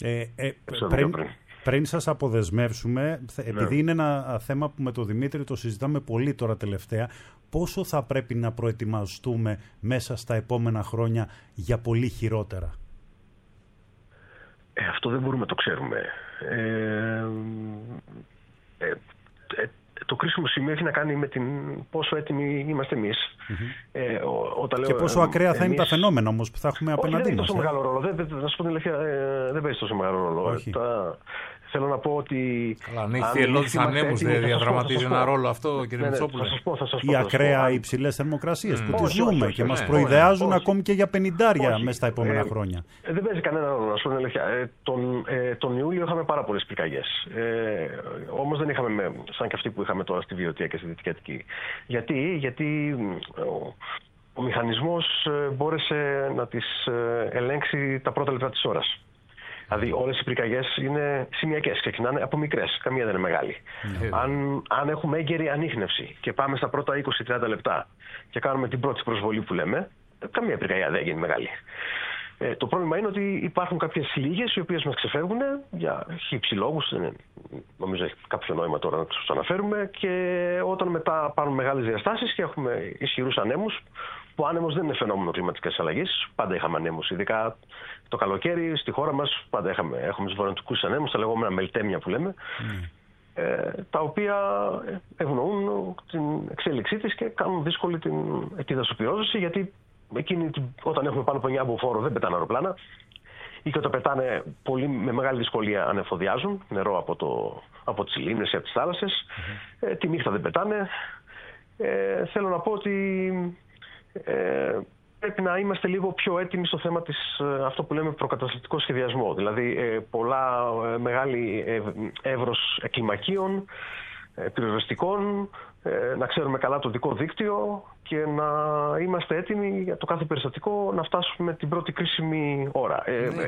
Πριν σας αποδεσμεύσουμε, επειδή είναι ένα θέμα που με τον Δημήτρη το συζητάμε πολύ τώρα τελευταία, πόσο θα πρέπει να προετοιμαστούμε μέσα στα επόμενα χρόνια για πολύ χειρότερα? Αυτό δεν μπορούμε να το ξέρουμε. Το κρίσιμο σημείο έχει να κάνει με πόσο έτοιμοι είμαστε εμείς. Και πόσο ακραία θα είναι τα φαινόμενα όμως που θα έχουμε απέναντί μας. Δεν παίζει τόσο μεγάλο ρόλο. Να σου πω την αλήθεια, δεν παίζει τόσο μεγάλο ρόλο. Θέλω να πω ότι. Αλλά αν έχει θυελλό τους ανέμους, δεν διαδραματίζει ένα ρόλο αυτό, κύριε Μητσόπουλε? Οι ακραία υψηλές θερμοκρασίες που τις ζούμε και μας προειδεάζουν ακόμη και για 50 μέσα στα επόμενα χρόνια. Δεν παίζει κανένα ρόλο, να σου πω την αλήθεια. Τον Ιούλιο είχαμε πάρα πολλές πυρκαγιές. Όμως δεν είχαμε σαν και αυτή που είχαμε τώρα στη Βιωτία και στη Δυτική Αττική. Γιατί ο μηχανισμός μπόρεσε να τις ελέγξει τα πρώτα λεπτά της ώρας. Δηλαδή όλες οι πυρκαγιές είναι σημειακές, ξεκινάνε από μικρές, καμία δεν είναι μεγάλη. Αν έχουμε έγκαιρη ανίχνευση και πάμε στα πρώτα 20-30 λεπτά και κάνουμε την πρώτη προσβολή που λέμε, καμία πυρκαγιά δεν γίνει μεγάλη. Το πρόβλημα είναι ότι υπάρχουν κάποιες λίγες οι οποίες μας ξεφεύγουν για χύψη λόγους, νομίζω έχει κάποιο νόημα τώρα να τους αναφέρουμε, και όταν μετά πάρουν μεγάλες διαστάσεις και έχουμε ισχυρούς ανέμους, που ο άνεμος δεν είναι φαινόμενο κλιματικής αλλαγής, πάντα είχαμε ανέμους, ειδικά το καλοκαίρι στη χώρα μας πάντα έχουμε τους βορειοδυτικούς ανέμους, τα λεγόμενα μελτέμια που λέμε, τα οποία ευνοούν την εξέλιξή της και κάνουν δύσκολη τη δασοπυρόσβεση, γιατί όταν έχουμε πάνω από 9 αμποφόρο δεν πετάνε αεροπλάνα, ή και όταν πετάνε πολύ με μεγάλη δυσκολία ανεφοδιάζουν νερό από τις λίμνες ή από τις θάλασσες. Τη νύχτα δεν πετάνε. Θέλω να πω ότι πρέπει να είμαστε λίγο πιο έτοιμοι στο θέμα αυτό που λέμε προκαταστατικό σχεδιασμό. Δηλαδή μεγάλη εύρος κλιμακίων, πυροσβεστικών, να ξέρουμε καλά το δικό δίκτυο και να είμαστε έτοιμοι για το κάθε περιστατικό να φτάσουμε την πρώτη κρίσιμη ώρα.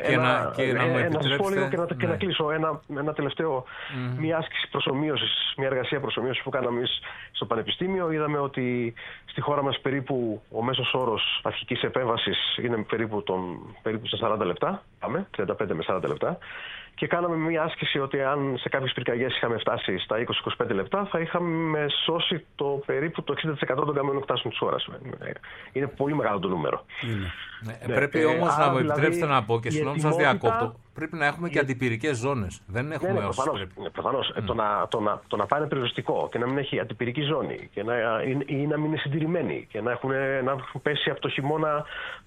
Ένα σχόλιο και να κλείσω. Ένα τελευταίο, μια άσκηση προσομοίωσης, μια εργασία προσομοίωσης που κάναμε εμείς στο Πανεπιστήμιο. Είδαμε ότι στη χώρα μας περίπου ο μέσος όρος αρχικής επέμβασης είναι περίπου σε 40 λεπτά, 35 με 40 λεπτά. Και κάναμε μια άσκηση ότι αν σε κάποιες πυρκαγιές είχαμε φτάσει στα 20-25 λεπτά, θα είχαμε σώσει περίπου το 60% των καμιών εκτάσεων της χώρας. Είναι πολύ μεγάλο το νούμερο. Πρέπει όμως να μου επιτρέψετε να πω, και συγγνώμη σας διακόπτω, πρέπει να έχουμε και αντιπυρικές ζώνες. Δεν έχουμε όσες πρέπει. Προφανώς. Το να πάει περιοριστικό και να μην έχει αντιπυρική ζώνη ή να μην είναι συντηρημένη και να έχουν πέσει από το χειμώνα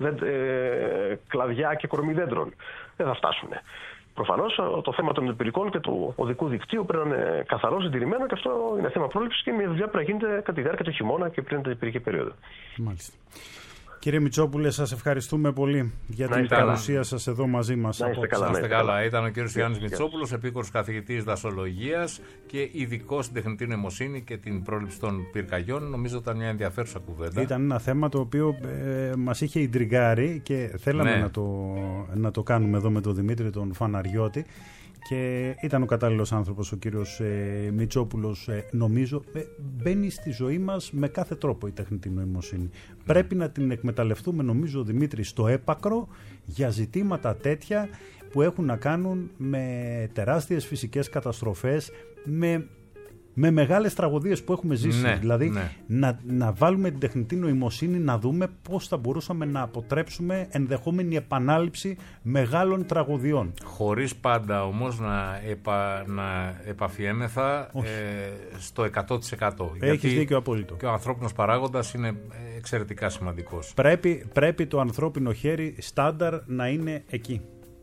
κλαδιά και κορμί δέντρων, δεν θα φτάσουν. Προφανώς το θέμα των αντιπυρικών και του οδικού δικτύου πρέπει να είναι καθαρό, συντηρημένο, και αυτό είναι θέμα πρόληψης και μια δουλειά που πρέπει να γίνεται κατά τη διάρκεια του χειμώνα και πριν την αντιπυρική περίοδο. Μάλιστα. Κύριε Μητσόπουλε, σας ευχαριστούμε πολύ για την παρουσία σας εδώ μαζί μας. Να είστε καλά. Ήταν ο κύριος Γιάννης Μητσόπουλος, επίκορος καθηγητής δασολογίας και ειδικός στην τεχνητή νοημοσύνη και την πρόληψη των πυρκαγιών. Νομίζω ήταν μια ενδιαφέρουσα κουβέντα. Ήταν ένα θέμα το οποίο μας είχε ιντριγκάρει και θέλαμε να το κάνουμε εδώ με τον Δημήτρη τον Φαναριώτη. Και ήταν ο κατάλληλος άνθρωπος ο κύριος Μητσόπουλος, νομίζω. Μπαίνει στη ζωή μας με κάθε τρόπο η τεχνητή νοημοσύνη. Πρέπει να την εκμεταλλευτούμε, νομίζω, Δημήτρη, στο έπακρο για ζητήματα τέτοια που έχουν να κάνουν με τεράστιες φυσικές καταστροφές, με μεγάλες τραγωδίες που έχουμε ζήσει. Δηλαδή να βάλουμε την τεχνητή νοημοσύνη να δούμε πώς θα μπορούσαμε να αποτρέψουμε ενδεχόμενη επανάληψη μεγάλων τραγωδιών. Χωρίς πάντα όμως να επαφιέμεθα στο 100%. Έχεις δίκιο απόλυτο. Και ο ανθρώπινος παράγοντας είναι εξαιρετικά σημαντικός. Πρέπει το ανθρώπινο χέρι στάνταρ να είναι εκεί.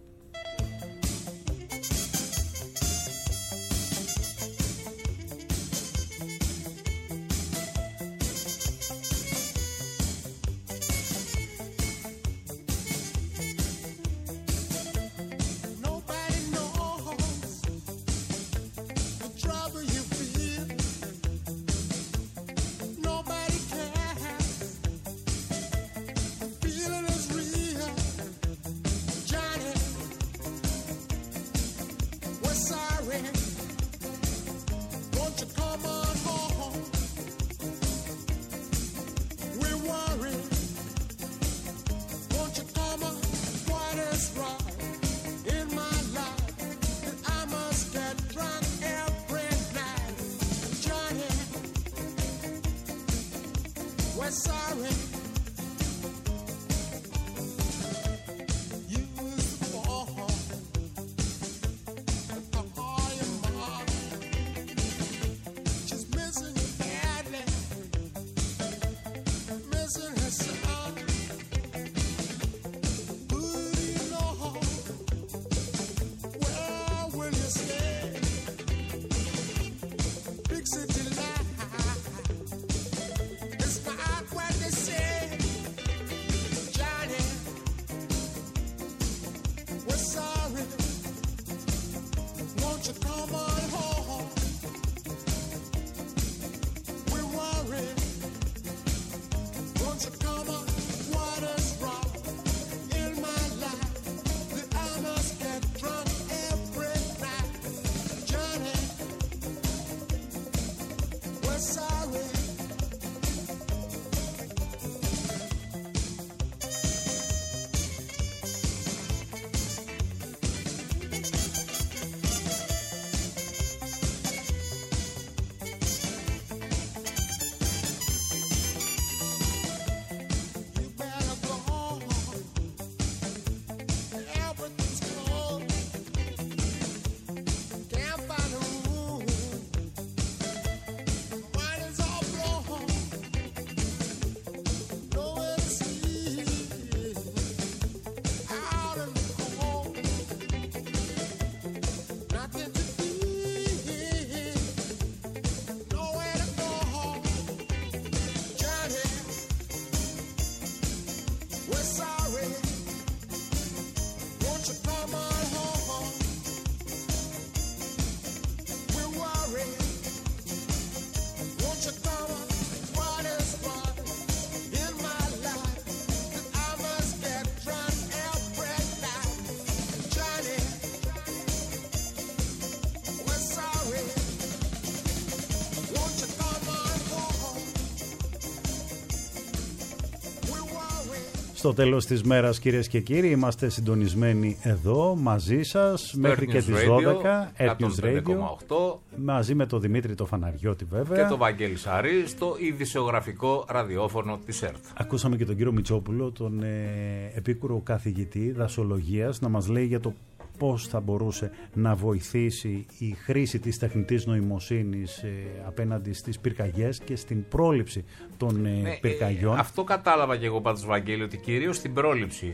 Στο τέλος της μέρας, κυρίες και κύριοι, είμαστε συντονισμένοι εδώ μαζί σας μέχρι και τις 12. Earth News Radio, μαζί με τον Δημήτρη το Φαναριώτη βέβαια. Και τον Βαγγέλη Σαρή στο ειδησιογραφικό ραδιόφωνο της ΕΡΤ. Ακούσαμε και τον κύριο Μητσόπουλο, τον επίκουρο καθηγητή δασολογίας, να μας λέει για το πώς θα μπορούσε να βοηθήσει η χρήση της τεχνητής νοημοσύνης απέναντι στις πυρκαγιές και στην πρόληψη των πυρκαγιών. Αυτό κατάλαβα και εγώ πάντως, Βαγγέλη, ότι κυρίως στην πρόληψη,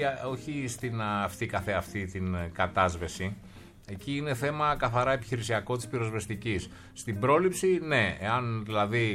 όχι στην αυτή καθεαυτή την κατάσβεση. Εκεί είναι θέμα καθαρά επιχειρησιακό της πυροσβεστικής. Στην πρόληψη, ναι, εάν δηλαδή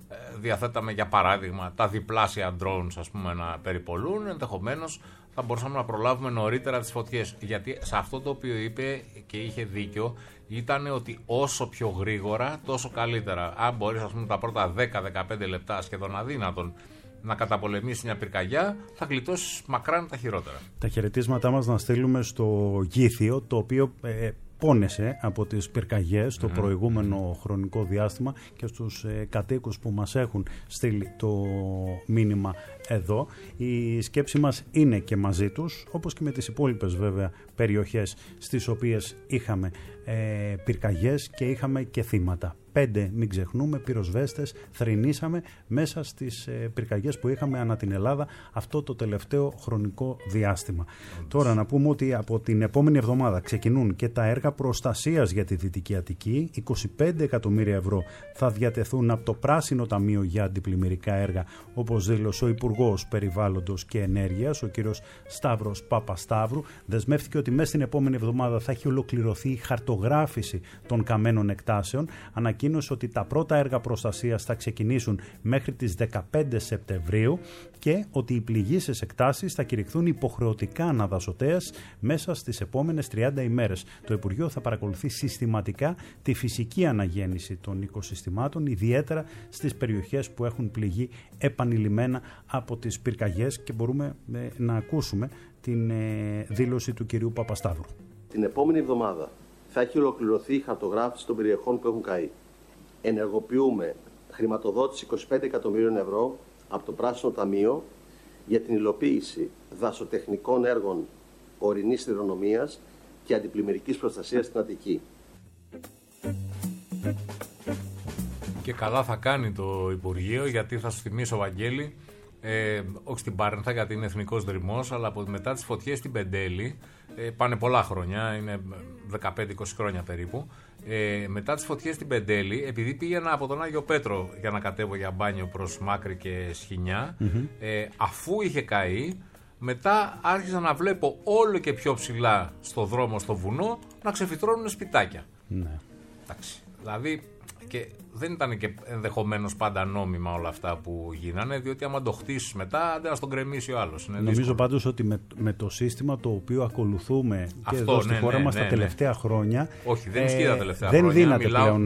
διαθέταμε για παράδειγμα τα διπλάσια drones, ας πούμε, να περιπολούν, ενδεχομένως θα μπορούσαμε να προλάβουμε νωρίτερα τις φωτιές. Γιατί σε αυτό το οποίο είπε και είχε δίκιο ήταν ότι όσο πιο γρήγορα τόσο καλύτερα. Αν μπορείς, ας πούμε, τα πρώτα 10-15 λεπτά, σχεδόν αδύνατον, να καταπολεμήσει μια πυρκαγιά, θα γλιτώσεις μακράν τα χειρότερα. Τα χαιρετίσματά μας να στείλουμε στο Γήθιο, το οποίο πόνεσε από τις πυρκαγιές το προηγούμενο χρονικό διάστημα, και στους κατοίκους που μας έχουν στείλει το μήνυμα εδώ. Η σκέψη μας είναι και μαζί τους, όπως και με τις υπόλοιπες βέβαια περιοχές στις οποίες είχαμε πυρκαγιές και είχαμε και θύματα. 5, μην ξεχνούμε, πυροσβέστες θρηνήσαμε μέσα στις πυρκαγιές που είχαμε ανά την Ελλάδα αυτό το τελευταίο χρονικό διάστημα. Τώρα να πούμε ότι από την επόμενη εβδομάδα ξεκινούν και τα έργα προστασίας για τη Δυτική Αττική. 25 εκατομμύρια ευρώ θα διατεθούν από το Πράσινο Ταμείο για αντιπλημμυρικά έργα, όπως δήλωσε ο Υπουργός Περιβάλλοντος και Ενέργειας, ο κύριος Σταύρος Παπασταύρου. Δεσμεύτηκε ότι μέσα στην επόμενη εβδομάδα θα έχει ολοκληρωθεί η χαρτογράφηση των καμένων εκτάσεων. Ανακοίνωσε ότι τα πρώτα έργα προστασίας θα ξεκινήσουν μέχρι τις 15 Σεπτεμβρίου και ότι οι πληγήσεις εκτάσεις θα κηρυχθούν υποχρεωτικά αναδασωτέας μέσα στις επόμενες 30 ημέρες. Το Υπουργείο θα παρακολουθεί συστηματικά τη φυσική αναγέννηση των οικοσυστημάτων, ιδιαίτερα στις περιοχές που έχουν πληγεί επανειλημμένα από τις πυρκαγιές, και μπορούμε να ακούσουμε την δήλωση του κυρίου Παπασταύρου. Την επόμενη εβδομάδα θα έχει ολοκληρωθεί η χαρτογράφηση των περιοχών που έχουν καεί. Ενεργοποιούμε χρηματοδότηση 25 εκατομμύριων ευρώ από το Πράσινο Ταμείο για την υλοποίηση δασοτεχνικών έργων ορεινής χειρονομίας και αντιπλημμυρικής προστασίας στην Αττική. Και καλά θα κάνει το Υπουργείο, γιατί θα σου θυμίσω, Βαγγέλη, όχι στην Πάρνηθα γιατί είναι εθνικός δρυμός, αλλά μετά τις φωτιές στην Πεντέλη, πάνε πολλά χρόνια, είναι 15-20 χρόνια περίπου, μετά τις φωτιές στην Πεντέλη, επειδή πήγαινα από τον Άγιο Πέτρο για να κατέβω για μπάνιο προς Μάκρη και Σχοινιά, αφού είχε καεί, μετά άρχισα να βλέπω όλο και πιο ψηλά στο δρόμο, στο βουνό, να ξεφυτρώνουν σπιτάκια. Ναι. Εντάξει, δηλαδή, και δεν ήταν και ενδεχομένως πάντα νόμιμα όλα αυτά που γίνανε, διότι άμα το χτίσεις μετά, άντε να στον κρεμίσει ο άλλος. Νομίζω πάντως ότι με το σύστημα το οποίο ακολουθούμε και εδώ στη χώρα μας τα τελευταία χρόνια. Όχι, δεν ισχύει τα τελευταία χρόνια. Δεν δύναται πλέον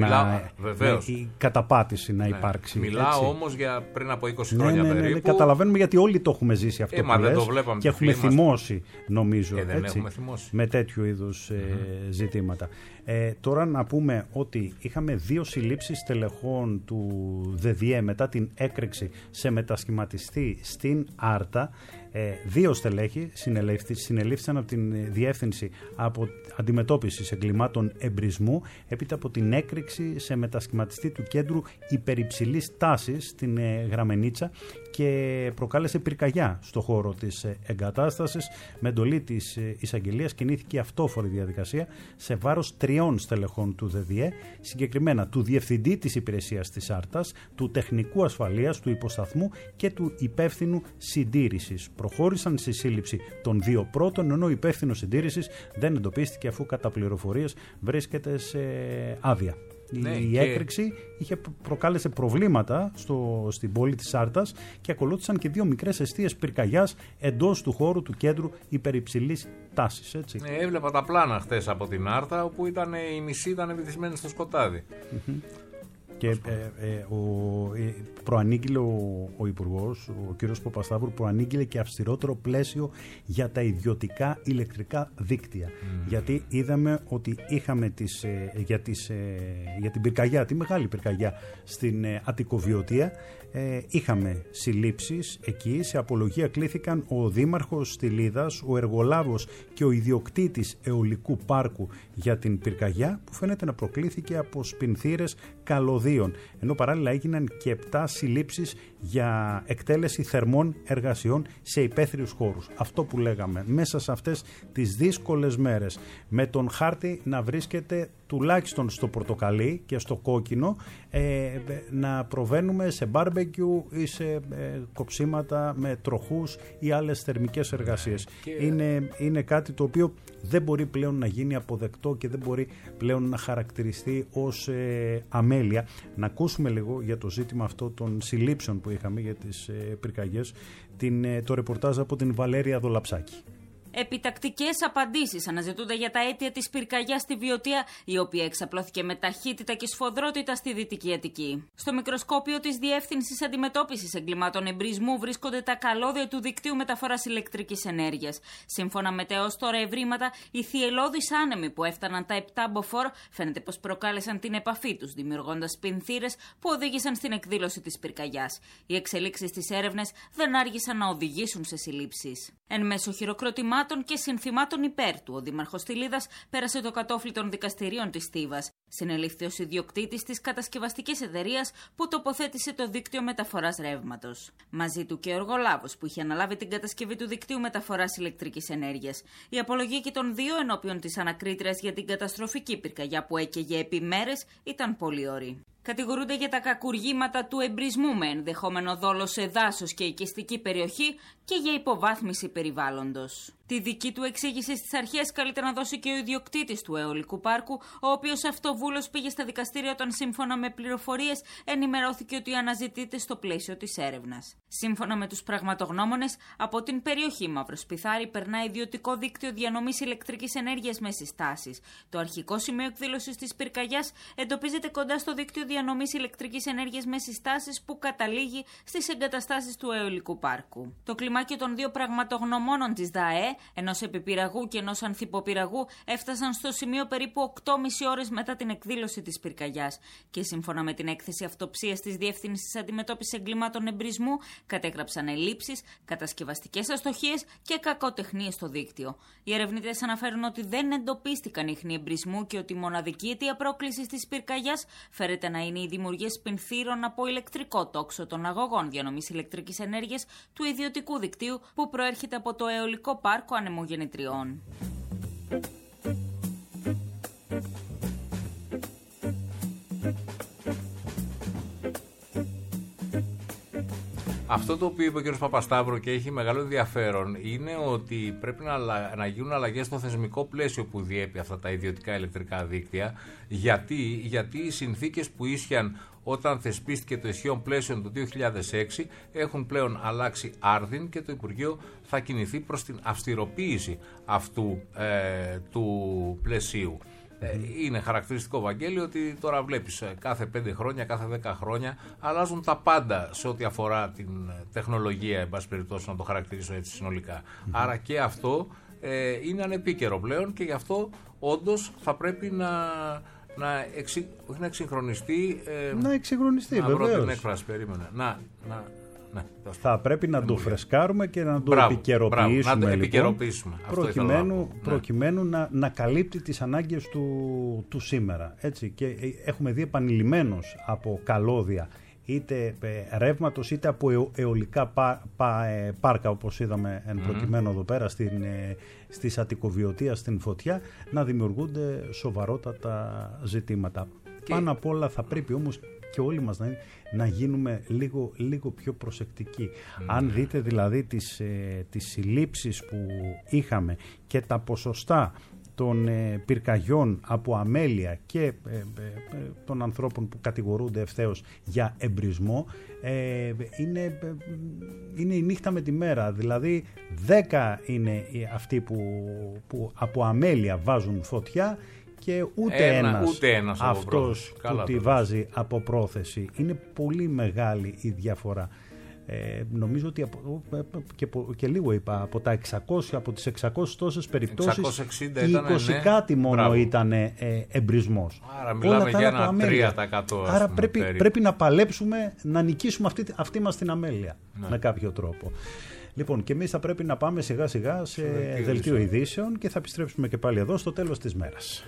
η καταπάτηση να υπάρξει. Μιλάω όμως για πριν από 20 χρόνια περίπου. Καταλαβαίνουμε, γιατί όλοι το έχουμε ζήσει αυτό που λες, και έχουμε θυμώσει, νομίζω, με τέτοιου είδους ζητήματα. Τώρα να πούμε ότι είχαμε 2 συλλήψεις στελεχών του ΔΔΕ μετά την έκρηξη σε μετασχηματιστή στην Άρτα. 2 στελέχη συνελήφθησαν από την Διεύθυνση Αντιμετώπισης Εγκλημάτων Εμπρισμού έπειτα από την έκρηξη σε μετασχηματιστή του κέντρου υπερυψηλής τάσης στην Γραμμενίτσα και προκάλεσε πυρκαγιά στο χώρο της εγκατάστασης. Με εντολή της εισαγγελίας κινήθηκε αυτόφορη διαδικασία σε βάρος 3 στελεχών του ΔΔΕ, συγκεκριμένα του Διευθυντή της Υπηρεσίας της Άρτας, του Τεχνικού Ασφαλείας του Υποσταθμού και του Υπεύθυνου Συντήρησης. Προχώρησαν στη σύλληψη των 2 πρώτων, ενώ ο υπεύθυνος συντήρησης δεν εντοπίστηκε, αφού κατά πληροφορίες βρίσκεται σε άδεια. Η έκρηξη προκάλεσε προβλήματα στην πόλη της Άρτας και ακολούθησαν και 2 μικρές εστίες πυρκαγιάς εντός του χώρου του κέντρου υπερυψηλής τάσης. Έτσι. Έβλεπα τα πλάνα χθες από την Άρτα, όπου οι μισοί ήταν βυθισμένοι στο σκοτάδι. Και προανήγγειλε ο Υπουργός, ο κ. Παπασταύρου, προανήγγειλε και αυστηρότερο πλαίσιο για τα ιδιωτικά ηλεκτρικά δίκτυα. Γιατί είδαμε ότι είχαμε για την πυρκαγιά, τη μεγάλη πυρκαγιά στην Αττικοβιωτία, είχαμε συλλήψεις εκεί. Σε απολογία κλήθηκαν ο Δήμαρχος Στυλίδας, ο εργολάβος και ο ιδιοκτήτης αιωλικού πάρκου για την πυρκαγιά, που φαίνεται να προκλήθηκε από σπινθήρες καλωδίων, ενώ παράλληλα έγιναν και 7 συλλήψεις για εκτέλεση θερμών εργασιών σε υπαίθριους χώρους. Αυτό που λέγαμε, μέσα σε αυτές τις δύσκολες μέρες, με τον χάρτη να βρίσκεται τουλάχιστον στο πορτοκαλί και στο κόκκινο να προβαίνουμε σε μπάρμπεκιου ή σε κοψίματα με τροχούς ή άλλες θερμικές εργασίες. Είναι κάτι το οποίο δεν μπορεί πλέον να γίνει αποδεκτό και δεν μπορεί πλέον να χαρακτηριστεί ως αμέλεια. Να ακούσουμε λίγο για το ζήτημα αυτό των συλλήψεων που είχαμε για τις πυρκαγιές, το ρεπορτάζ από την Βαλέρια Δολαψάκη. Επιτακτικές απαντήσεις αναζητούνται για τα αίτια της πυρκαγιάς στη Βιωτία, η οποία εξαπλώθηκε με ταχύτητα και σφοδρότητα στη Δυτική Αττική. Στο μικροσκόπιο της Διεύθυνσης Αντιμετώπισης Εγκλημάτων Εμπρισμού βρίσκονται τα καλώδια του δικτύου μεταφοράς ηλεκτρικής ενέργειας. Σύμφωνα με τα έως τώρα ευρήματα, οι θυελλώδεις άνεμοι που έφταναν τα 7 μποφόρ φαίνεται πως προκάλεσαν την επαφή τους, δημιουργώντας πινθύρες που οδήγησαν στην εκδήλωση της πυρκαγιάς. Οι εξελίξεις στις έρευνες δεν άργησαν να οδηγήσουν σε συλλήψεις. Εν μέσω χειροκροτημάτων και συνθημάτων υπέρ του, ο δήμαρχος Τιλίδας πέρασε το κατόφλι των δικαστηρίων της Στίβας. Συνελήφθη ως ιδιοκτήτης της κατασκευαστικής εταιρείας που τοποθέτησε το δίκτυο μεταφοράς ρεύματος. Μαζί του και ο εργολάβος που είχε αναλάβει την κατασκευή του δικτύου μεταφοράς ηλεκτρικής ενέργειας. Η απολογή των δύο ενώπιον της ανακρίτριας για την καταστροφική πυρκαγιά που έκαιγε επί μέρες ήταν πολύ ωρή. Κατηγορούνται για τα κακουργήματα του εμπρισμού με ενδεχόμενο δόλο σε δάσος και οικιστική περιοχή και για υποβάθμιση περιβάλλοντος. Τη δική του εξήγηση στις αρχές καλείται να δώσει και ο ιδιοκτήτης του αιωλικού πάρκου, ο οποίος αυτοβούλος πήγε στα δικαστήρια όταν σύμφωνα με πληροφορίες ενημερώθηκε ότι αναζητείται στο πλαίσιο της έρευνας. Σύμφωνα με τους πραγματογνώμονες, από την περιοχή Μαυροσπιθάρη περνά ιδιωτικό δίκτυο διανομής ηλεκτρικής ενέργειας με συστάσεις. Το αρχικό σημείο εκδήλωσης της πυρκαγιάς εντοπίζεται κοντά στο δίκτυο διανομής ηλεκτρικής ενέργειας με συστάσεις που καταλήγει στις εγκαταστάσεις του αιωλικού πάρκου. Το κλιμάκιο των δύο πραγματογνωμόνων της ΔΑΕ, ενός επιπυραγού και ενός ανθιποπυραγού, έφτασαν στο σημείο περίπου 8,5 ώρες μετά την εκδήλωση της πυρκαγιάς και σύμφωνα με την έκθεση αυτοψίας της Διεύθυνσης Αντιμετώπισης Εγκλημάτων Εμπρισμού, κατέγραψαν ελλείψεις, κατασκευαστικές αστοχίες και κακοτεχνίες στο δίκτυο. Οι ερευνητές αναφέρουν ότι δεν εντοπίστηκαν ίχνη εμπρισμού και ότι η μοναδική αιτία πρόκλησης της πυρκαγιάς φέρεται να είναι οι δημιουργίες πινθύρων από ηλεκτρικό τόξο των αγωγών διανομής ηλεκτρικής ενέργειας του ιδιωτικού δικτύου που προέρχεται από το αιωλικό πάρκο ανεμογεννητριών. Αυτό το οποίο είπε ο κ. Παπασταύρου και έχει μεγάλο ενδιαφέρον είναι ότι πρέπει να γίνουν αλλαγές στο θεσμικό πλαίσιο που διέπει αυτά τα ιδιωτικά ηλεκτρικά δίκτυα. Γιατί οι συνθήκες που ίσχυαν όταν θεσπίστηκε το ισχύον πλαίσιο το 2006 έχουν πλέον αλλάξει άρδιν και το Υπουργείο θα κινηθεί προς την αυστηροποίηση αυτού του πλαισίου. Είναι χαρακτηριστικό, Βαγγέλη, ότι τώρα βλέπεις κάθε 5 χρόνια, κάθε 10 χρόνια αλλάζουν τα πάντα σε ό,τι αφορά την τεχνολογία, εν πάση περιπτώσει, να το χαρακτηρίσω έτσι συνολικά. Άρα και αυτό είναι ανεπίκαιρο πλέον και γι' αυτό όντως θα πρέπει να εξυγχρονιστεί. Να εξυγχρονιστεί, βεβαίως. Βρω την έκφραση, περίμενε. Θα πρέπει να το φρεσκάρουμε και να το επικαιροποιήσουμε. Να το επικαιροποιήσουμε. Προκειμένου να καλύπτει τις ανάγκες του σήμερα. Έτσι. Και έχουμε δει επανειλημμένως από καλώδια είτε ρεύματος είτε από αιωλικά πάρκα, όπως είδαμε εν προκειμένου εδώ πέρα στη Αττικοβιωτία, στην Φωτιά, να δημιουργούνται σοβαρότατα ζητήματα. Πάνω απ' όλα θα πρέπει όμως και όλοι μας να γίνουμε λίγο πιο προσεκτικοί. Αν δείτε δηλαδή τις συλλήψεις που είχαμε και τα ποσοστά των πυρκαγιών από αμέλεια και των ανθρώπων που κατηγορούνται ευθέως για εμπρισμό, είναι η νύχτα με τη μέρα. Δηλαδή 10 είναι αυτοί που από αμέλεια βάζουν φωτιά και ούτε ένας αυτός που τη βάζει από πρόθεση. Είναι πολύ μεγάλη η διαφορά. Νομίζω ότι και λίγο είπα, από τις 600 τόσες περιπτώσεις 660 οι 20 κάτι μόνο ήταν εμπρισμός. Άρα μιλάμε για ένα 3%. Άρα πρέπει να παλέψουμε να νικήσουμε αυτή μας την αμέλεια με κάποιο τρόπο. Λοιπόν, και εμείς θα πρέπει να πάμε σιγά σιγά σε δελτίο ειδήσεων και θα επιστρέψουμε και πάλι εδώ στο τέλος της μέρας.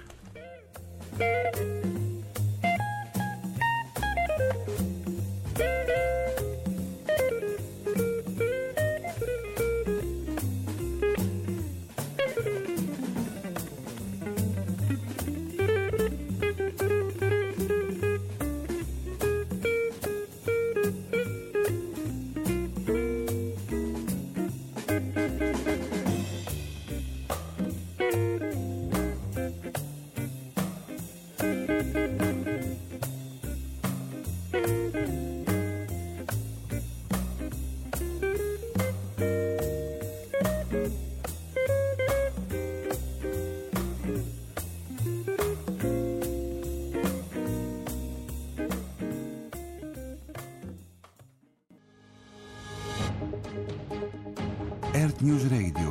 News Radio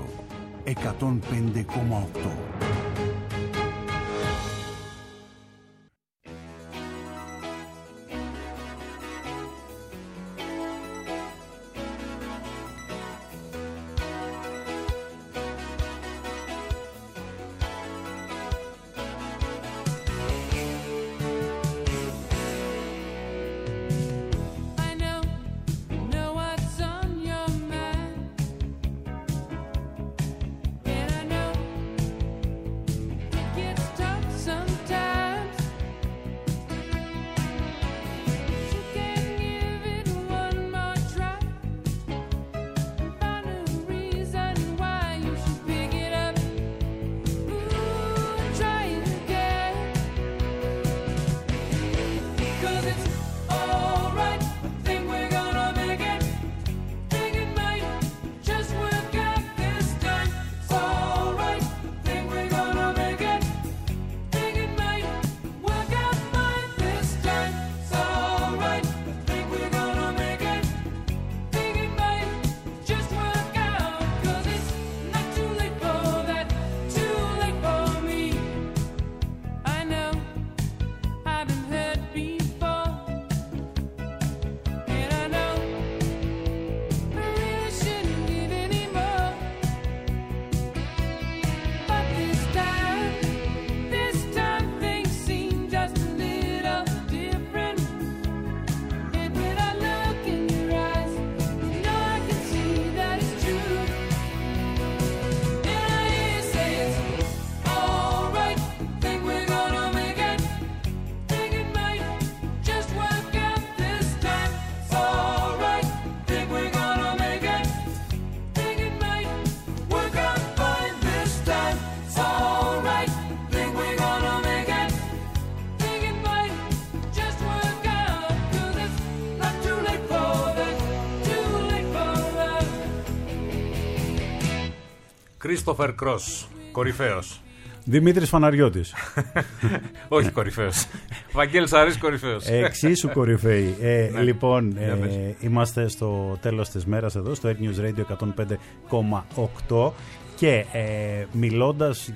105,8. Κρίστοφερ Κρος, κορυφαίος. Δημήτρης Φαναριώτης. Όχι κορυφαίος. Βαγγέλης Αρής, κορυφαίος. Εξίσου κορυφαίοι. Λοιπόν, είμαστε στο τέλος της μέρας εδώ, στο Air News Radio 105,8 και μιλώντας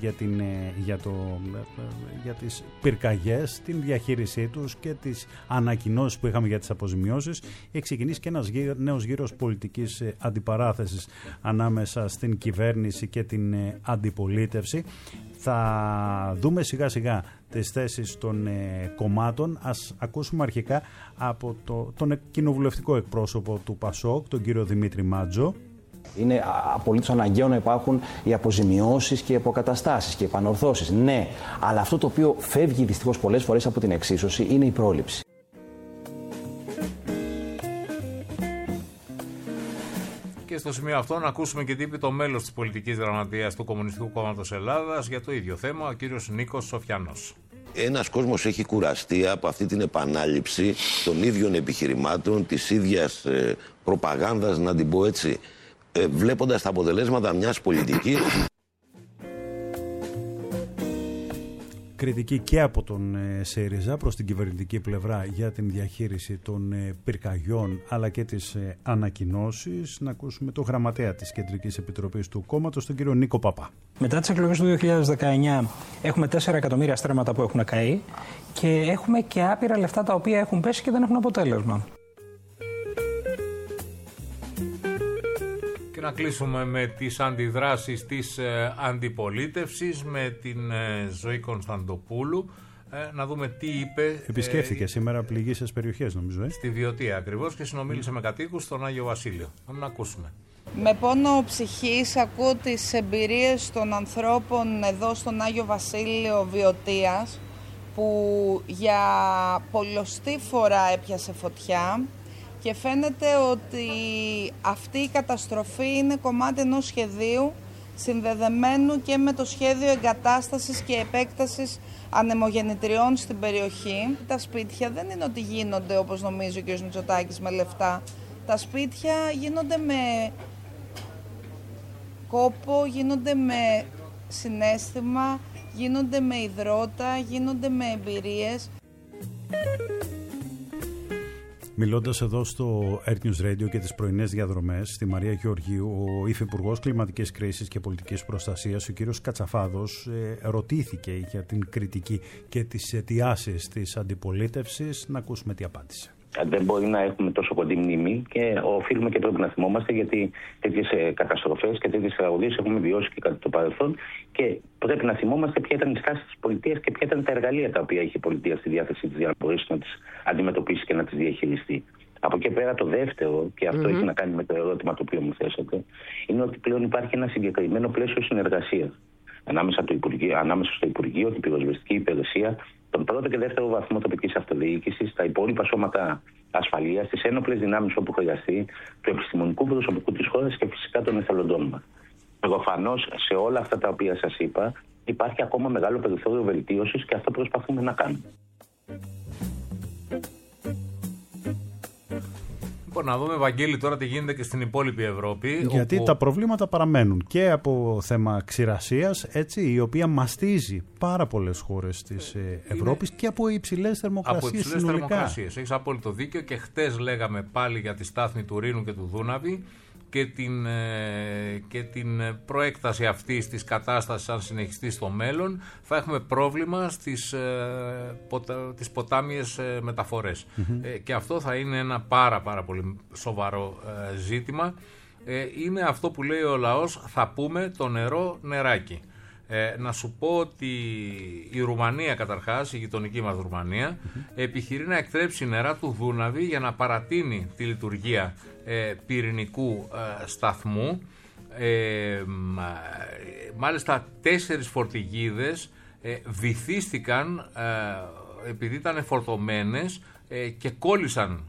για τις πυρκαγιές, την διαχείρισή τους και τις ανακοινώσεις που είχαμε για τις αποζημιώσεις, έχει ξεκινήσει και ένας νέος γύρος πολιτικής αντιπαράθεσης ανάμεσα στην κυβέρνηση και την αντιπολίτευση. Θα δούμε σιγά σιγά τις θέσεις των κομμάτων. Ας ακούσουμε αρχικά από τον κοινοβουλευτικό εκπρόσωπο του ΠΑΣΟΚ, τον κύριο Δημήτρη Μάτζο. Είναι απολύτως αναγκαίο να υπάρχουν οι αποζημιώσεις και οι αποκαταστάσεις και οι επανορθώσεις. Ναι, αλλά αυτό το οποίο φεύγει δυστυχώς πολλές φορές από την εξίσωση είναι η πρόληψη. Και στο σημείο αυτό να ακούσουμε και τι είπε το μέλος της πολιτικής γραμματείας του Κομμουνιστικού Κόμματος Ελλάδας για το ίδιο θέμα, ο κύριος Νίκος Σοφιανός. Ένας κόσμος έχει κουραστεί από αυτή την επανάληψη των ίδιων επιχειρημάτων, της ίδιας προπαγάνδας, να την πω έτσι, βλέποντας τα αποτελέσματα μιας πολιτικής. Κριτική και από τον ΣΥΡΙΖΑ προς την κυβερνητική πλευρά για την διαχείριση των πυρκαγιών αλλά και τις ανακοινώσεις. Να ακούσουμε το γραμματέα της Κεντρικής Επιτροπής του κόμματος, τον κύριο Νίκο Παπά. Μετά τις εκλογές του 2019 έχουμε 4 εκατομμύρια στρέμματα που έχουν καεί και έχουμε και άπειρα λεφτά τα οποία έχουν πέσει και δεν έχουν αποτέλεσμα. Και να κλείσουμε με τις αντιδράσεις της αντιπολίτευσης, με την Ζωή Κωνσταντοπούλου, να δούμε τι είπε. Επισκέφθηκε σήμερα πληγείσες περιοχές, νομίζω. Στη Βιωτία ακριβώς, και συνομίλησε με κατοίκους στον Άγιο Βασίλειο. Να ακούσουμε. Με πόνο ψυχής ακούω τις εμπειρίες των ανθρώπων εδώ στον Άγιο Βασίλειο Βιωτίας, που για πολλοστή φορά έπιασε φωτιά. Και φαίνεται ότι αυτή η καταστροφή είναι κομμάτι ενός σχεδίου συνδεδεμένου και με το σχέδιο εγκατάστασης και επέκτασης ανεμογεννητριών στην περιοχή. Τα σπίτια δεν είναι ότι γίνονται, όπως νομίζει ο κ. Μητσοτάκης, με λεφτά. Τα σπίτια γίνονται με κόπο, γίνονται με συναίσθημα, γίνονται με υδρότα, γίνονται με εμπειρίες. Μιλώντας εδώ στο Earth News Radio και τις πρωινές διαδρομές στη Μαρία Γεωργίου, ο Υφυπουργός Κλιματικής Κρίσης και Πολιτικής Προστασίας, ο κύριος Κατσαφάδος, ρωτήθηκε για την κριτική και τις αιτιάσεις της αντιπολίτευσης. Να ακούσουμε τι απάντησε. Δεν μπορεί να έχουμε τόσο κοντή μνήμη και οφείλουμε και πρέπει να θυμόμαστε, γιατί τέτοιες καταστροφές και τέτοιες τραγωδίες έχουμε βιώσει και κατά το παρελθόν και πρέπει να θυμόμαστε ποια ήταν η στάση της πολιτείας και ποια ήταν τα εργαλεία τα οποία είχε η πολιτεία στη διάθεσή της για να μπορέσει να τις αντιμετωπίσει και να τις διαχειριστεί. Από εκεί πέρα το δεύτερο, και αυτό έχει να κάνει με το ερώτημα το οποίο μου θέσατε, είναι ότι πλέον υπάρχει ένα συγκεκριμένο πλαίσιο συνεργασίας ανάμεσα στο Υπουργείο, την Πυροσβεστική Υπηρεσία, τον πρώτο και δεύτερο βαθμό τοπικής αυτοδιοίκησης, τα υπόλοιπα σώματα ασφαλείας, τις ένοπλες δυνάμεις όπου χρειαστεί, του επιστημονικού προσωπικού της χώρας και φυσικά των εθελοντών μας. Προφανώς σε όλα αυτά τα οποία σας είπα υπάρχει ακόμα μεγάλο περιθώριο βελτίωσης και αυτό προσπαθούμε να κάνουμε. Να δούμε, Βαγγέλη, τώρα τι γίνεται και στην υπόλοιπη Ευρώπη. Γιατί τα προβλήματα παραμένουν και από θέμα ξηρασίας, έτσι, η οποία μαστίζει πάρα πολλές χώρες της Ευρώπης και από υψηλές θερμοκρασίες συνολικά. Έχεις απόλυτο δίκιο και χτες λέγαμε πάλι για τη στάθμη του Ρήνου και του Δούναβη και την προέκταση αυτής της κατάστασης αν συνεχιστεί στο μέλλον. Θα έχουμε πρόβλημα στις ποτάμιες μεταφορές και αυτό θα είναι ένα πάρα πολύ σοβαρό ζήτημα. Είναι αυτό που λέει ο λαός, θα πούμε το νερό νεράκι. Να σου πω ότι η Ρουμανία, καταρχάς, η γειτονική μας Ρουμανία, επιχειρεί να εκτρέψει νερά του Δούναβη για να παρατείνει τη λειτουργία πυρηνικού σταθμού. Μάλιστα 4 φορτηγίδες βυθίστηκαν επειδή ήταν φορτωμένες και κόλλησαν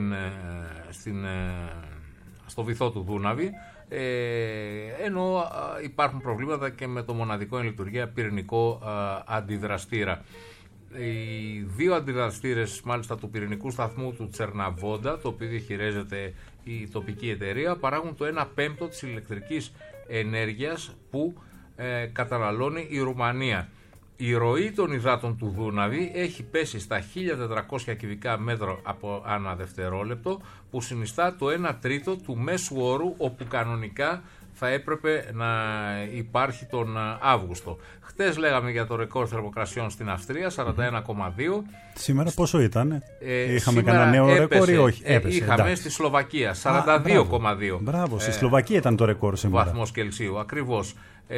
στο βυθό του Δούναβη, ενώ υπάρχουν προβλήματα και με το μοναδικό εν λειτουργία πυρηνικό αντιδραστήρα. Οι 2 αντιδραστήρες μάλιστα του πυρηνικού σταθμού του Τσερναβόντα, το οποίο διαχειρίζεται η τοπική εταιρεία, παράγουν το 1/5 της ηλεκτρικής ενέργειας που καταναλώνει η Ρουμανία. Η ροή των υδάτων του Δούναβη έχει πέσει στα 1.400 κυβικά μέτρα από ανά δευτερόλεπτο, που συνιστά το 1/3 του μέσου όρου όπου κανονικά θα έπρεπε να υπάρχει τον Αύγουστο. Χτες λέγαμε για το ρεκόρ θερμοκρασιών στην Αυστρία, 41,2. Σήμερα πόσο ήταν? Είχαμε κανένα νέο ρεκόρ ή όχι? Είχαμε εντάξει. Στη Σλοβακία, 42,2. Μπράβο, στη Σλοβακία ήταν το ρεκόρ σήμερα. Βαθμός Κελσίου, ακριβώς.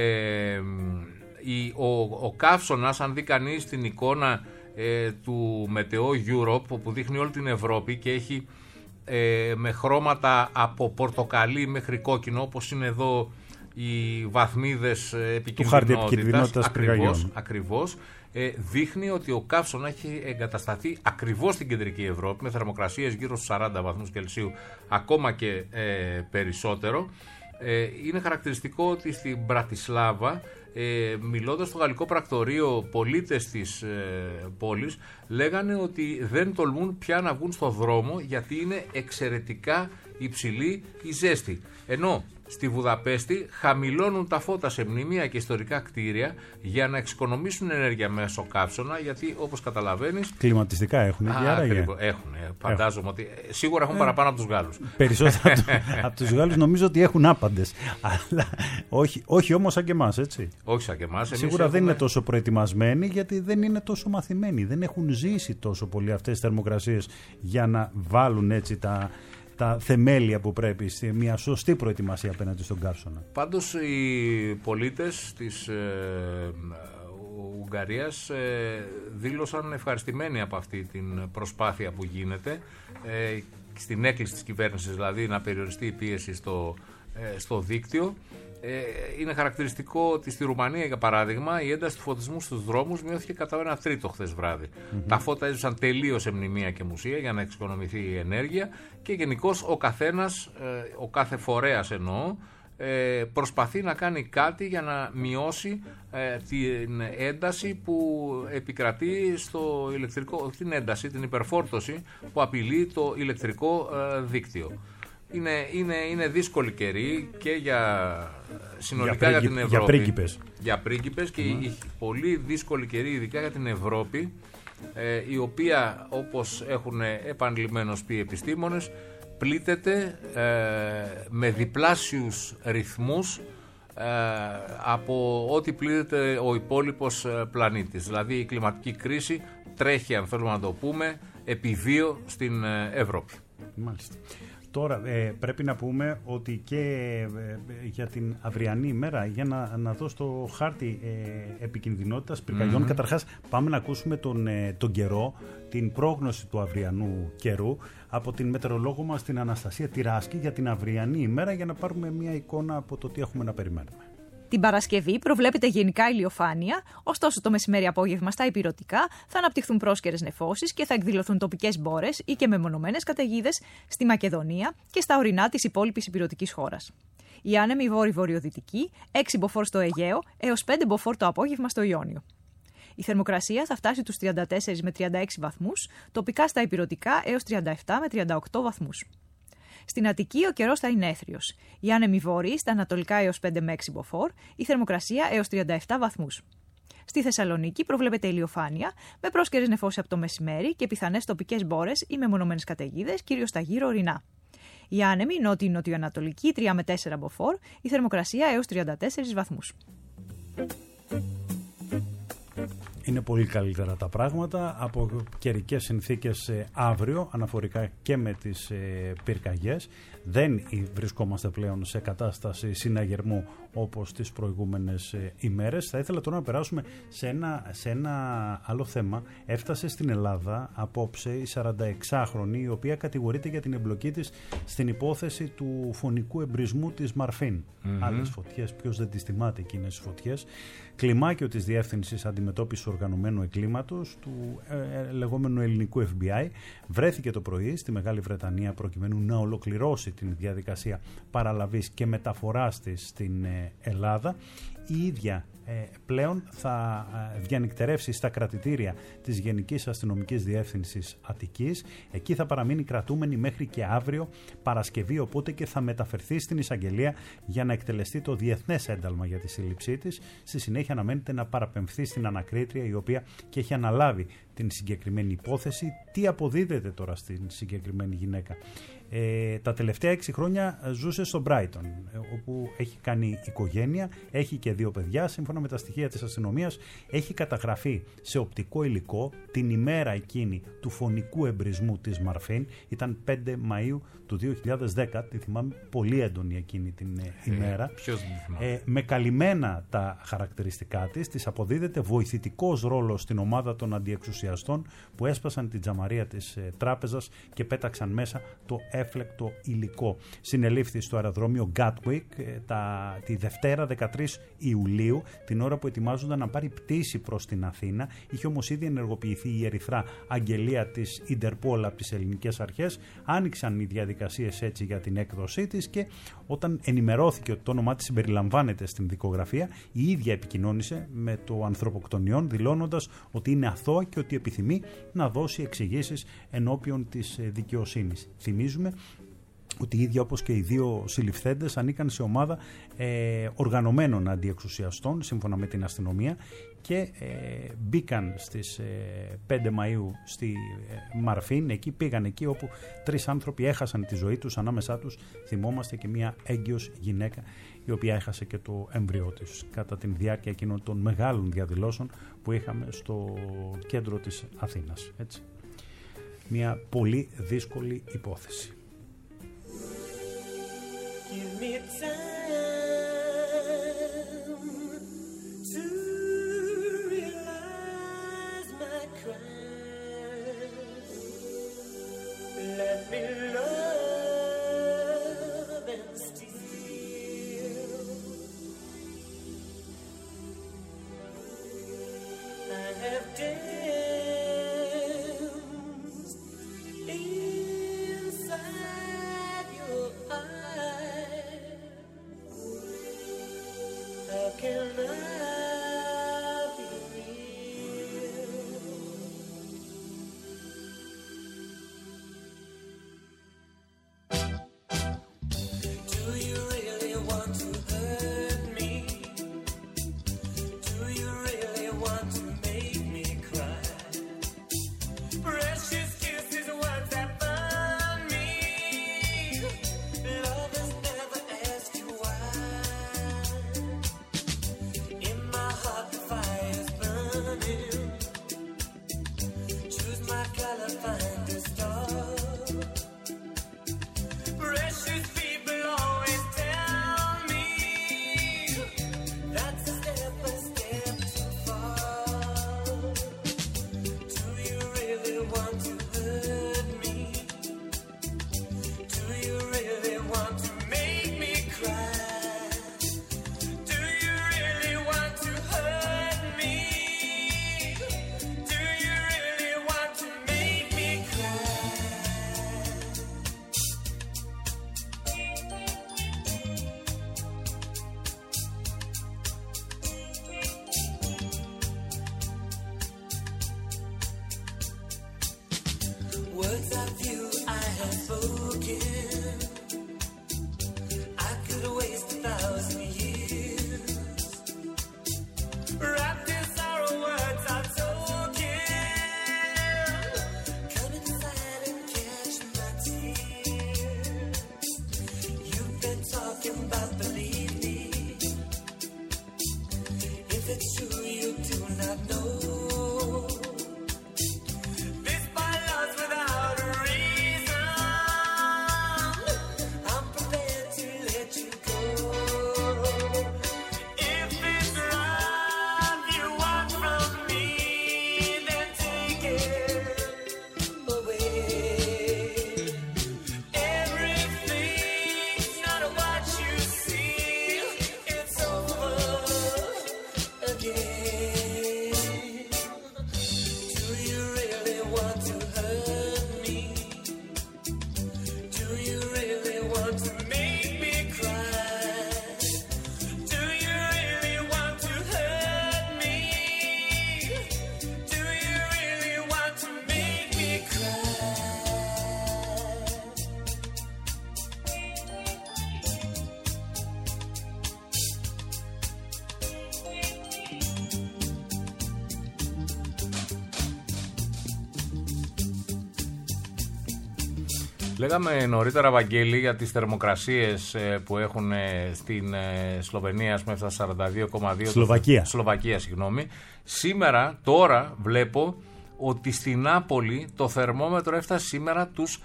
Ο καύσωνας, αν δει κανείς την εικόνα του Meteo Europe, που δείχνει όλη την Ευρώπη και έχει με χρώματα από πορτοκαλί μέχρι κόκκινο, όπως είναι εδώ οι βαθμίδες επικινδυνότητας, ακριβώς, δείχνει ότι ο καύσωνα έχει εγκατασταθεί ακριβώς στην κεντρική Ευρώπη με θερμοκρασίες γύρω στους 40 βαθμούς Κελσίου, ακόμα και περισσότερο. Είναι χαρακτηριστικό ότι στην Μπρατισλάβα, μιλώντας στο γαλλικό πρακτορείο, πολίτες της πόλης λέγανε ότι δεν τολμούν πια να βγουν στο δρόμο γιατί είναι εξαιρετικά υψηλή η ζέστη. Ενώ στη Βουδαπέστη χαμηλώνουν τα φώτα σε μνημεία και ιστορικά κτίρια για να εξοικονομήσουν ενέργεια μέσω καύσωνα, γιατί όπως καταλαβαίνεις... Κλιματιστικά έχουν και άραγε. Έχουν, φαντάζομαι ότι σίγουρα έχουν παραπάνω από τους Γάλλους. Περισσότερα από τους Γάλλους νομίζω ότι έχουν άπαντες. Αλλά όχι όμως σαν και εμάς, έτσι. Όχι σαν και εμάς. Σίγουρα δεν είναι τόσο προετοιμασμένοι, γιατί δεν είναι τόσο μαθημένοι. Δεν έχουν ζήσει τόσο πολύ αυτές τις θερμοκρασίες για να βάλουν έτσι τα θεμέλια που πρέπει σε μια σωστή προετοιμασία απέναντι στον καύσωνα. Πάντως οι πολίτες της Ουγγαρίας δήλωσαν ευχαριστημένοι από αυτή την προσπάθεια που γίνεται, στην έκκληση της κυβέρνησης δηλαδή να περιοριστεί η πίεση στο δίκτυο. Είναι χαρακτηριστικό ότι στη Ρουμανία, για παράδειγμα, η ένταση του φωτισμού στους δρόμους μειώθηκε κατά 1/3 χθες βράδυ. Τα φώτα έζησαν τελείως σε μνημεία και μουσεία για να εξοικονομηθεί η ενέργεια και γενικώς ο καθένας, ο κάθε φορέας εννοώ, προσπαθεί να κάνει κάτι για να μειώσει την ένταση που επικρατεί στο ηλεκτρικό, την υπερφόρτωση που απειλεί το ηλεκτρικό δίκτυο. Είναι δύσκολη καιρή και συνολικά για την Ευρώπη. Για πρίγκιπες και η πολύ δύσκολη καιρή ειδικά για την Ευρώπη η οποία, όπως έχουν επανειλημμένως πει οι επιστήμονες, πλήττεται με διπλάσιους ρυθμούς από ό,τι πλήττεται ο υπόλοιπος πλανήτης. Δηλαδή η κλιματική κρίση τρέχει, αν θέλουμε να το πούμε, επί 2 στην Ευρώπη. Μάλιστα. Τώρα πρέπει να πούμε ότι και για την αυριανή ημέρα, για να δω στο χάρτη επικινδυνότητας πυρκαγιών, καταρχάς πάμε να ακούσουμε τον καιρό, την πρόγνωση του αυριανού καιρού από την μετεωρολόγο μας την Αναστασία Τυράσκη για την αυριανή ημέρα, για να πάρουμε μια εικόνα από το τι έχουμε να περιμένουμε. Την Παρασκευή προβλέπεται γενικά ηλιοφάνεια, ωστόσο το μεσημέρι-απόγευμα στα ηπειρωτικά θα αναπτυχθούν πρόσκαιρες νεφώσεις και θα εκδηλωθούν τοπικές μπόρες ή και μεμονωμένες καταιγίδες στη Μακεδονία και στα ορεινά της υπόλοιπης ηπειρωτικής χώρας. Η άνεμη βόρειο-βορειοδυτική, 6 μποφόρ στο Αιγαίο έως 5 μποφόρ το απόγευμα στο Ιόνιο. Η θερμοκρασία θα φτάσει τους 34 με 36 βαθμούς, τοπικά στα ηπειρωτικά έως 37 με 38 βαθμούς. Στην Αττική ο καιρός θα είναι έθριος. Οι άνεμοι βόρειοι στα ανατολικά έως 5 με 6 μποφόρ, η θερμοκρασία έως 37 βαθμούς. Στη Θεσσαλονίκη προβλέπεται ηλιοφάνεια, με πρόσκαιρες νεφώσεις από το μεσημέρι και πιθανές τοπικές μπόρες ή μεμονωμένες καταιγίδες, κυρίως στα γύρω ορεινά. Οι άνεμοι νότιο-νοτιοανατολική 3 με 4 μποφόρ, η θερμοκρασία έως 34 βαθμούς. Είναι πολύ καλύτερα τα πράγματα από καιρικές συνθήκες αύριο, αναφορικά και με τις πυρκαγιές. Δεν βρισκόμαστε πλέον σε κατάσταση συναγερμού όπως τις προηγούμενες ημέρες. Θα ήθελα τώρα να περάσουμε σε ένα άλλο θέμα. Έφτασε στην Ελλάδα απόψε η 46χρονη, η οποία κατηγορείται για την εμπλοκή της στην υπόθεση του φωνικού εμπρισμού της Μαρφίν. Άλλες φωτιές, ποιος δεν τις θυμάται εκείνες τις φωτιές. Κλιμάκιο της Διεύθυνσης Αντιμετώπισης Οργανωμένου Εγκλήματος του λεγόμενου ελληνικού FBI βρέθηκε το πρωί στη Μεγάλη Βρετανία προκειμένου να ολοκληρώσει την διαδικασία παραλαβής και μεταφοράς της στην Ελλάδα. Η ίδια πλέον θα διανυκτερεύσει στα κρατητήρια της Γενικής Αστυνομικής Διεύθυνσης Αττικής. Εκεί θα παραμείνει κρατούμενη μέχρι και αύριο Παρασκευή, οπότε και θα μεταφερθεί στην εισαγγελία για να εκτελεστεί το διεθνές ένταλμα για τη σύλληψή της. Στη συνέχεια αναμένεται να παραπεμφθεί στην ανακρίτρια, η οποία και έχει αναλάβει την συγκεκριμένη υπόθεση. Τι αποδίδεται τώρα στην συγκεκριμένη γυναίκα? Τα τελευταία 6 χρόνια ζούσε στο Μπράιτον, όπου έχει κάνει οικογένεια, έχει και 2 παιδιά. Σύμφωνα με τα στοιχεία της αστυνομίας, έχει καταγραφεί σε οπτικό υλικό την ημέρα εκείνη του φωνικού εμπρισμού της Μαρφίν. Ήταν 5 Μαΐου του 2010, τη θυμάμαι πολύ έντονη εκείνη την ημέρα. Με καλυμμένα τα χαρακτηριστικά της αποδίδεται βοηθητικός ρόλος στην ομάδα των αντιεξουσιαστών που έσπασαν την τζαμαρία της τράπεζας και πέταξαν μέσα το έφλεκτο υλικό. Συνελήφθη στο αεροδρόμιο Gatwick τη Δευτέρα 13 Ιουλίου, την ώρα που ετοιμάζονταν να πάρει πτήση προς την Αθήνα. Είχε όμως ήδη ενεργοποιηθεί η ερυθρά αγγελία της Ιντερπόλ από τις ελληνικές αρχές. Άνοιξαν οι διαδικασίες έτσι για την έκδοσή της και όταν ενημερώθηκε ότι το όνομά της συμπεριλαμβάνεται στην δικογραφία, η ίδια επικοινώνησε με το ανθρωποκτονιόν, δηλώνοντας ότι είναι αθώα και ότι επιθυμεί να δώσει εξηγήσεις ενώπιον της δικαιοσύνης. Θυμίζουμε ότι οι ίδιοι, όπως και οι 2 συλληφθέντες, ανήκαν σε ομάδα οργανωμένων αντιεξουσιαστών σύμφωνα με την αστυνομία και μπήκαν στις 5 Μαΐου στη Μαρφίν. Πήγαν εκεί όπου 3 άνθρωποι έχασαν τη ζωή τους. Ανάμεσά τους θυμόμαστε και μια έγκυος γυναίκα, η οποία έχασε και το έμβριό της κατά τη διάρκεια εκείνων των μεγάλων διαδηλώσεων που είχαμε στο κέντρο της Αθήνας. Έτσι. Μια πολύ δύσκολη υπόθεση. Give me time to realize my crime. Let me love and steal. I have danced inside your eyes. How can I be real? Do you really want to hurt me? Do you really want to make me cry? Λέγαμε νωρίτερα, Βαγγέλη, για τις θερμοκρασίες που έχουν στην Σλοβενία, ας πούμε, έφτασε 42,2. Σλοβακία, συγγνώμη. Σήμερα, τώρα, βλέπω ότι στην Νάπολη το θερμόμετρο έφτασε σήμερα τους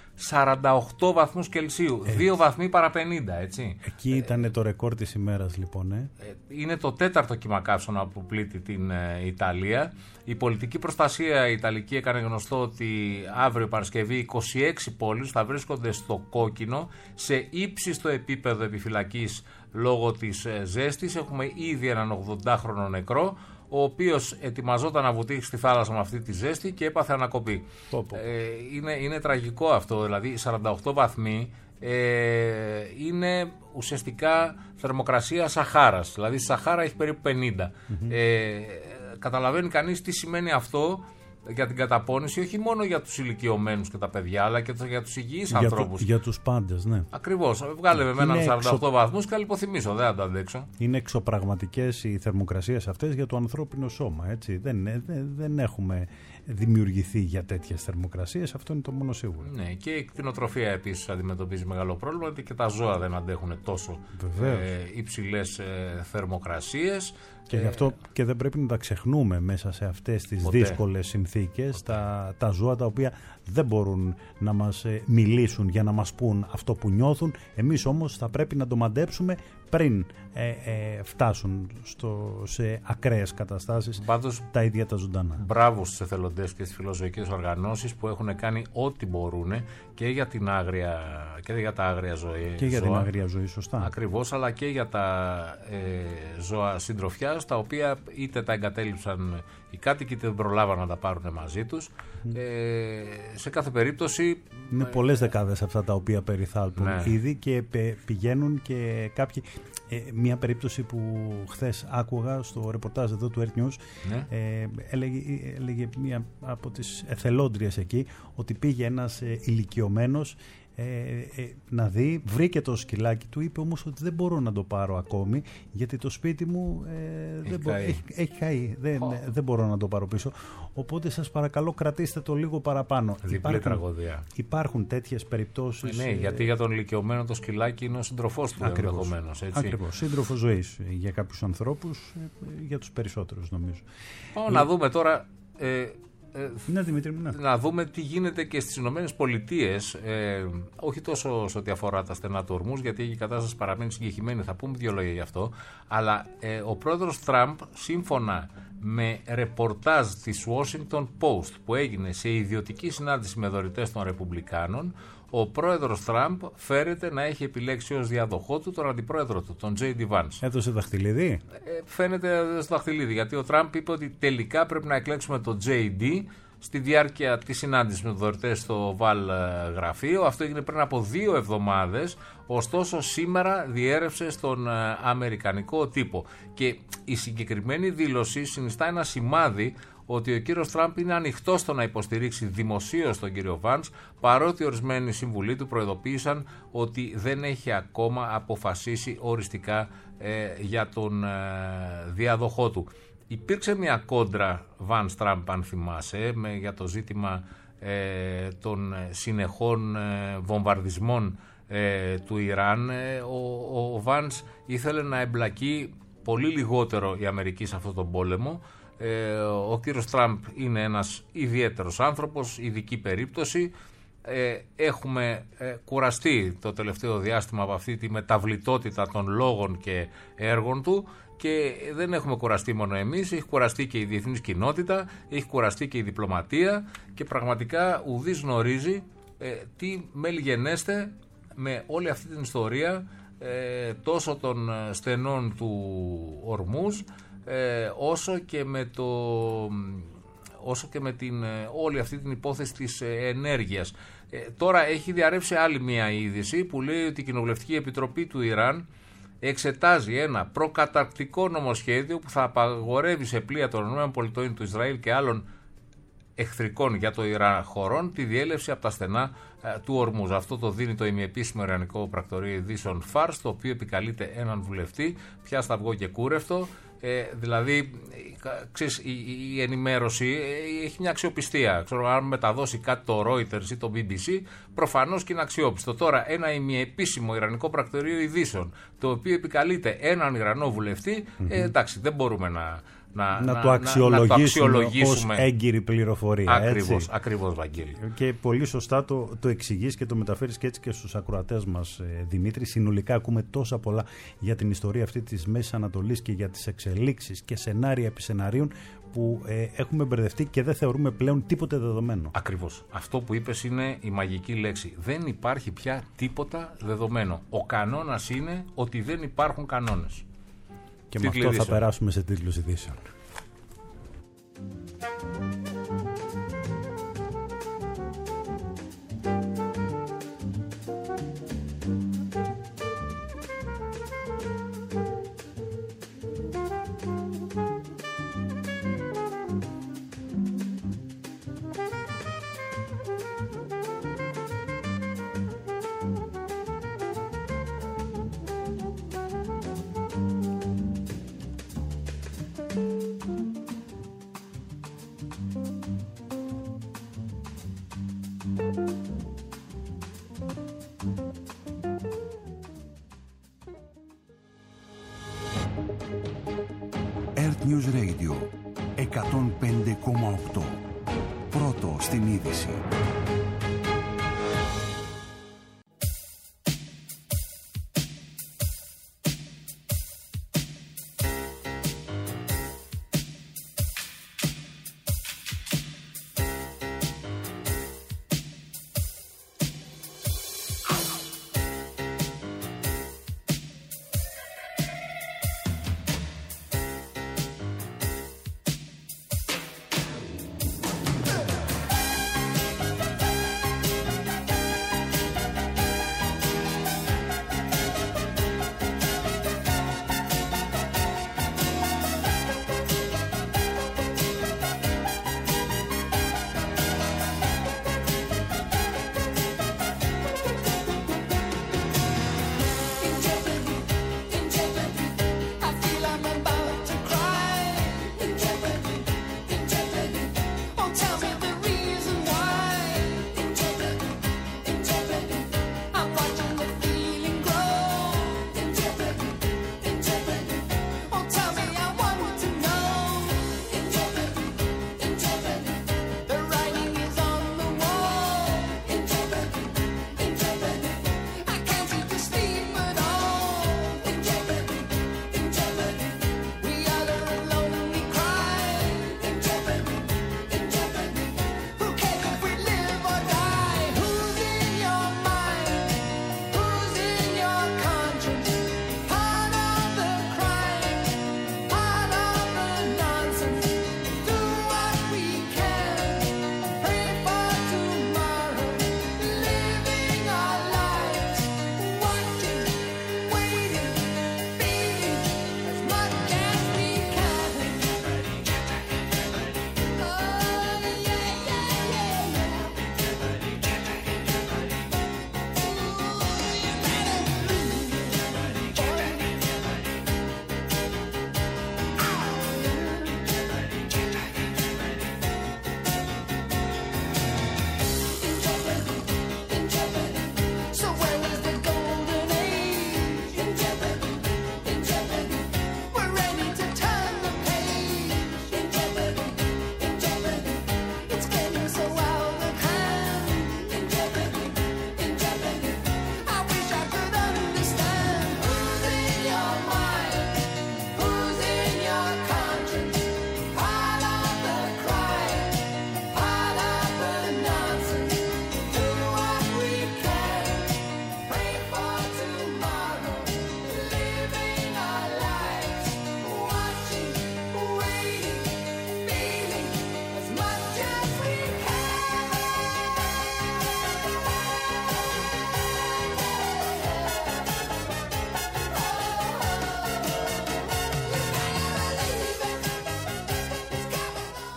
48 βαθμούς Κελσίου. 2 βαθμοί παρά 50, έτσι. Εκεί ήταν το ρεκόρ της ημέρας, λοιπόν. Είναι το 4ο κύμα καύσωνα που πλήττει την Ιταλία. Η πολιτική προστασία Ιταλική έκανε γνωστό ότι αύριο Παρασκευή 26 πόλεις θα βρίσκονται στο κόκκινο, σε ύψιστο επίπεδο επιφυλακής λόγω της ζέστης. Έχουμε ήδη έναν 80χρονο νεκρό, ο οποίος ετοιμαζόταν να βουτήξει στη θάλασσα με αυτή τη ζέστη και έπαθε ανακοπή. Είναι τραγικό αυτό, δηλαδή 48 βαθμοί είναι ουσιαστικά θερμοκρασία Σαχάρας, δηλαδή στη Σαχάρα έχει περίπου 50. Καταλαβαίνει κανείς τι σημαίνει αυτό για την καταπώνηση, όχι μόνο για τους ηλικιωμένους και τα παιδιά, αλλά και για τους υγιείς ανθρώπους. Για τους πάντες, ναι. Ακριβώς. Βγάλε με έναν 48 βαθμούς και λιποθυμίσω, δεν θα το αντέξω. Είναι εξωπραγματικές οι θερμοκρασίες αυτές για το ανθρώπινο σώμα, έτσι. Δεν έχουμε δημιουργηθεί για τέτοιες θερμοκρασίες, αυτό είναι το μόνο σίγουρο. Ναι, και η κτηνοτροφία επίσης αντιμετωπίζει μεγάλο πρόβλημα, γιατί και τα ζώα δεν αντέχουν τόσο υψηλές θερμοκρασίες. Και γι' αυτό και δεν πρέπει να τα ξεχνούμε μέσα σε αυτές τις δύσκολες συνθήκες, τα ζώα τα οποία δεν μπορούν να μας μιλήσουν για να μας πούν αυτό που νιώθουν. Εμείς όμως θα πρέπει να το μαντέψουμε πριν φτάσουν σε ακραίες καταστάσεις. Πάντως, τα ίδια τα ζωντανά. Μπράβο στους εθελοντές και στις φιλοζωικές οργανώσεις που έχουν κάνει ό,τι μπορούν και για την άγρια, και για τα άγρια ζωή. Και για την άγρια ζωή, σωστά. Ακριβώς, αλλά και για τα ζώα συντροφιάς, τα οποία είτε τα εγκατέλειψαν οι κάτοικοι, είτε δεν προλάβαν να τα πάρουν μαζί τους. Σε κάθε περίπτωση... Είναι πολλές δεκάδες αυτά τα οποία περιθάλπουν ήδη και πηγαίνουν και κάποιοι... Μία περίπτωση που χθες άκουγα στο ρεπορτάζ εδώ του Earth News, έλεγε μία από τις εθελόντριες εκεί ότι πήγε ένας ηλικιωμένος να δει, βρήκε το σκυλάκι του, είπε όμως ότι δεν μπορώ να το πάρω ακόμη γιατί το σπίτι μου έχει καεί, δεν μπορώ να το πάρω πίσω, οπότε σας παρακαλώ κρατήστε το λίγο παραπάνω. Διπλή τραγωδία. Υπάρχουν τέτοιες περιπτώσεις. Ναι, γιατί για τον ηλικιωμένο το σκυλάκι είναι ο σύντροφός του ενδεχομένως. Ακριβώς, σύντροφος ζωής για κάποιους ανθρώπους, για τους περισσότερους νομίζω. Να δούμε τώρα... Ναι, Δημήτρη, να δούμε τι γίνεται και στις Ηνωμένες Πολιτείες, όχι τόσο σε ό,τι αφορά τα στενά του ορμούς, γιατί η κατάσταση παραμένει συγκεκριμένη, θα πούμε δύο λόγια γι' αυτό, αλλά ο πρόεδρος Τραμπ, σύμφωνα με ρεπορτάζ της Washington Post που έγινε σε ιδιωτική συνάντηση με δωρητές των Ρεπουμπλικάνων, ο πρόεδρος Τραμπ φέρεται να έχει επιλέξει ως διαδοχό του τον αντιπρόεδρο του, τον J.D. Vance. Έδωσε δαχτυλίδι. Φαίνεται στο δαχτυλίδι, γιατί ο Τραμπ είπε ότι τελικά πρέπει να εκλέξουμε τον J.D. στη διάρκεια της συνάντησης με τους δωρητές στο Val γραφείο. Αυτό έγινε πριν από 2 εβδομάδες, ωστόσο σήμερα διέρευσε στον αμερικανικό τύπο. Και η συγκεκριμένη δήλωση συνιστά ένα σημάδι ότι ο κύριος Τραμπ είναι ανοιχτός στο να υποστηρίξει δημοσίως τον κύριο Βανς, παρότι ορισμένοι συμβουλοί του προειδοποίησαν ότι δεν έχει ακόμα αποφασίσει οριστικά για τον διαδοχό του. Υπήρξε μια κόντρα Βανς Τραμπ, αν θυμάσαι, για το ζήτημα των συνεχών βομβαρδισμών του Ιράν. Ο Βανς ήθελε να εμπλακεί πολύ λιγότερο η Αμερική σε αυτόν τον πόλεμο. Ο κύριος Τραμπ είναι ένας ιδιαίτερος άνθρωπος, ειδική περίπτωση. Έχουμε κουραστεί το τελευταίο διάστημα από αυτή τη μεταβλητότητα των λόγων και έργων του, και δεν έχουμε κουραστεί μόνο εμείς, έχει κουραστεί και η διεθνής κοινότητα, έχει κουραστεί και η διπλωματία, και πραγματικά ουδής γνωρίζει τι μελιγενέστε με όλη αυτή την ιστορία τόσο των στενών του Ορμούζ, όσο και με την όλη αυτή την υπόθεση της ενέργειας. Τώρα έχει διαρρεύσει άλλη μια είδηση που λέει ότι η Κοινοβουλευτική Επιτροπή του Ιράν εξετάζει ένα προκαταρκτικό νομοσχέδιο που θα απαγορεύει σε πλοία των ΗΠΑ, του Ισραήλ και άλλων εχθρικών για το Ιράν χωρών τη διέλευση από τα στενά του Ορμούζ. Αυτό το δίνει το ημιεπίσημο Ιρανικό Πρακτορείο Ειδήσεων Φάρς, το οποίο επικαλείται έναν βουλευτή, πια σταυγό και κούρευτο. Δηλαδή, ξέρεις, η ενημέρωση έχει μια αξιοπιστία. Ξέρω, αν μεταδώσει κάτι το Reuters ή το BBC, προφανώς και είναι αξιόπιστο. Τώρα, ένα ημιεπίσημο Ιρανικό Πρακτορείο Ειδήσεων, το οποίο επικαλείται έναν Ιρανό βουλευτή, εντάξει, δεν μπορούμε να το αξιολογήσουμε ως έγκυρη πληροφορία. Ακριβώς, Βαγγέλη. Και πολύ σωστά το εξηγείς και το μεταφέρεις και έτσι και στους ακροατές μας, Δημήτρη. Συνολικά ακούμε τόσα πολλά για την ιστορία αυτή της Μέσης Ανατολής και για τις εξελίξεις και σενάρια επί σεναρίων που έχουμε μπερδευτεί και δεν θεωρούμε πλέον τίποτε δεδομένο. Ακριβώς. Αυτό που είπες είναι η μαγική λέξη. Δεν υπάρχει πια τίποτα δεδομένο. Ο κανόνας είναι ότι δεν υπάρχουν κανόνες. Και με αυτό θα περάσουμε σε τίτλους ειδήσεων. Earth News Radio 105,8. Πρώτο στην είδηση.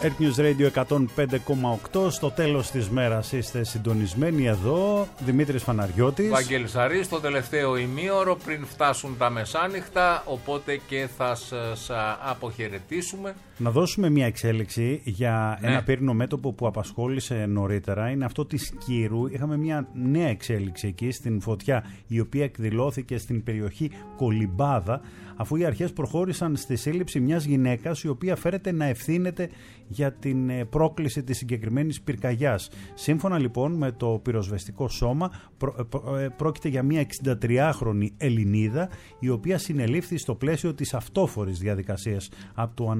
Earth News Radio 105,8. Στο τέλος της μέρας είστε συντονισμένοι εδώ. Δημήτρης Φαναριώτης, Βαγγέλης Αρής, το τελευταίο ημίωρο πριν φτάσουν τα μεσάνυχτα, οπότε και θα σας αποχαιρετήσουμε. Να δώσουμε μια εξέλιξη για ένα πύρινο μέτωπο που απασχόλησε νωρίτερα. Είναι αυτό της Κύρου. Είχαμε μια νέα εξέλιξη εκεί στην φωτιά, η οποία εκδηλώθηκε στην περιοχή Κολυμπάδα, αφού οι αρχές προχώρησαν στη σύλληψη μιας γυναίκας η οποία φέρεται να ευθύνεται για την πρόκληση της συγκεκριμένης πυρκαγιάς. Σύμφωνα λοιπόν με το πυροσβεστικό σώμα, πρόκειται για μια 63χρονη Ελληνίδα, η οποία συνελήφθη στο πλαίσιο της αυτόφορης διαδικασίας από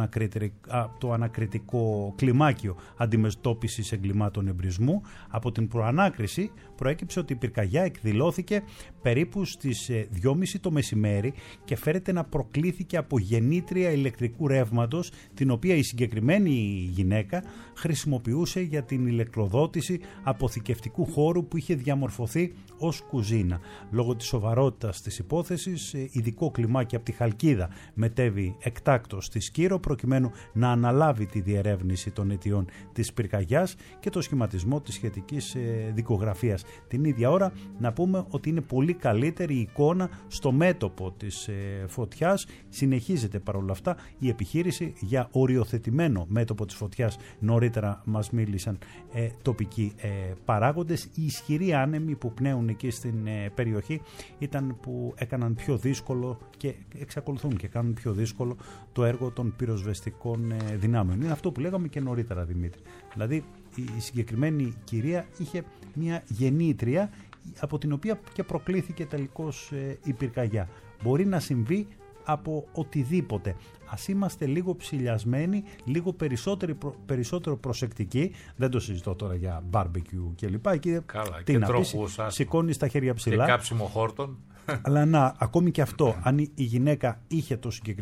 το ανακριτικό κλιμάκιο αντιμετώπισης εγκλημάτων εμπρισμού. Από την προανάκριση προέκυψε ότι η πυρκαγιά εκδηλώθηκε περίπου στις 2.30 το μεσημέρι και φέρεται να προκλήθηκε από γεννήτρια ηλεκτρικού ρεύματος, την οποία η συγκεκριμένη γυναίκα χρησιμοποιούσε για την ηλεκτροδότηση αποθηκευτικού χώρου που είχε διαμορφωθεί ως κουζίνα. Λόγω της σοβαρότητας της υπόθεσης, ειδικό κλιμάκι από τη Χαλκίδα μετέβη εκτάκτως στη Σκύρο προκειμένου να αναλάβει τη διερεύνηση των αιτιών της πυρκαγιάς και το σχηματισμό της σχετικής δικογραφίας. Την ίδια ώρα να πούμε ότι είναι πολύ καλύτερη η εικόνα στο μέτωπο της φωτιάς. Συνεχίζεται παρόλα αυτά η επιχείρηση για οριοθετημένο μέτωπο της φωτιάς. Νωρίτερα μας μίλησαν τοπικοί παράγοντες. Οι ισχυροί άνεμοι που πνέουν εκεί στην περιοχή ήταν που έκαναν πιο δύσκολο και εξακολουθούν και κάνουν πιο δύσκολο το έργο των πυροσβεστικών δυνάμεων. Είναι αυτό που λέγαμε και νωρίτερα, Δημήτρη. Δηλαδή η συγκεκριμένη κυρία είχε μια γεννήτρια από την οποία και προκλήθηκε τελικώς η πυρκαγιά. Μπορεί να συμβεί από οτιδήποτε. Ας είμαστε λίγο ψηλιασμένοι, λίγο περισσότερο προσεκτικοί. Δεν το συζητώ τώρα για barbecue κλπ. Εκεί καλά, τι και να πεις, σηκώνεις τα χέρια ψηλά. Και κάψιμο χόρτων. Αλλά ακόμη και αυτό, αν η γυναίκα είχε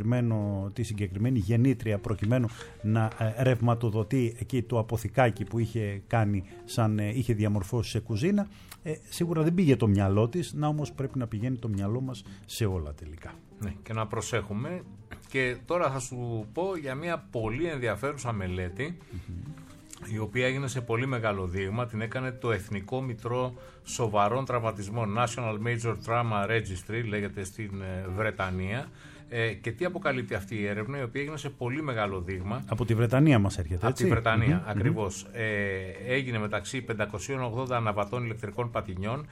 τη συγκεκριμένη γεννήτρια προκειμένου να ρευματοδοτεί εκεί το αποθηκάκι που είχε κάνει είχε διαμορφώσει σε κουζίνα, σίγουρα δεν πήγε το μυαλό της, να όμως πρέπει να πηγαίνει το μυαλό μας σε όλα τελικά. Ναι, και να προσέχουμε. Και τώρα θα σου πω για μια πολύ ενδιαφέρουσα μελέτη, η οποία έγινε σε πολύ μεγάλο δείγμα. Την έκανε το Εθνικό Μητρό Σοβαρών Τραυματισμών, National Major Trauma Registry, λέγεται στην Βρετανία. Και τι αποκαλύπτει αυτή η έρευνα, η οποία έγινε σε πολύ μεγάλο δείγμα. Από τη Βρετανία μας έρχεται, έτσι. Από τη Βρετανία, ακριβώς. Έγινε μεταξύ 580 αναβατών ηλεκτρικών πατινιών,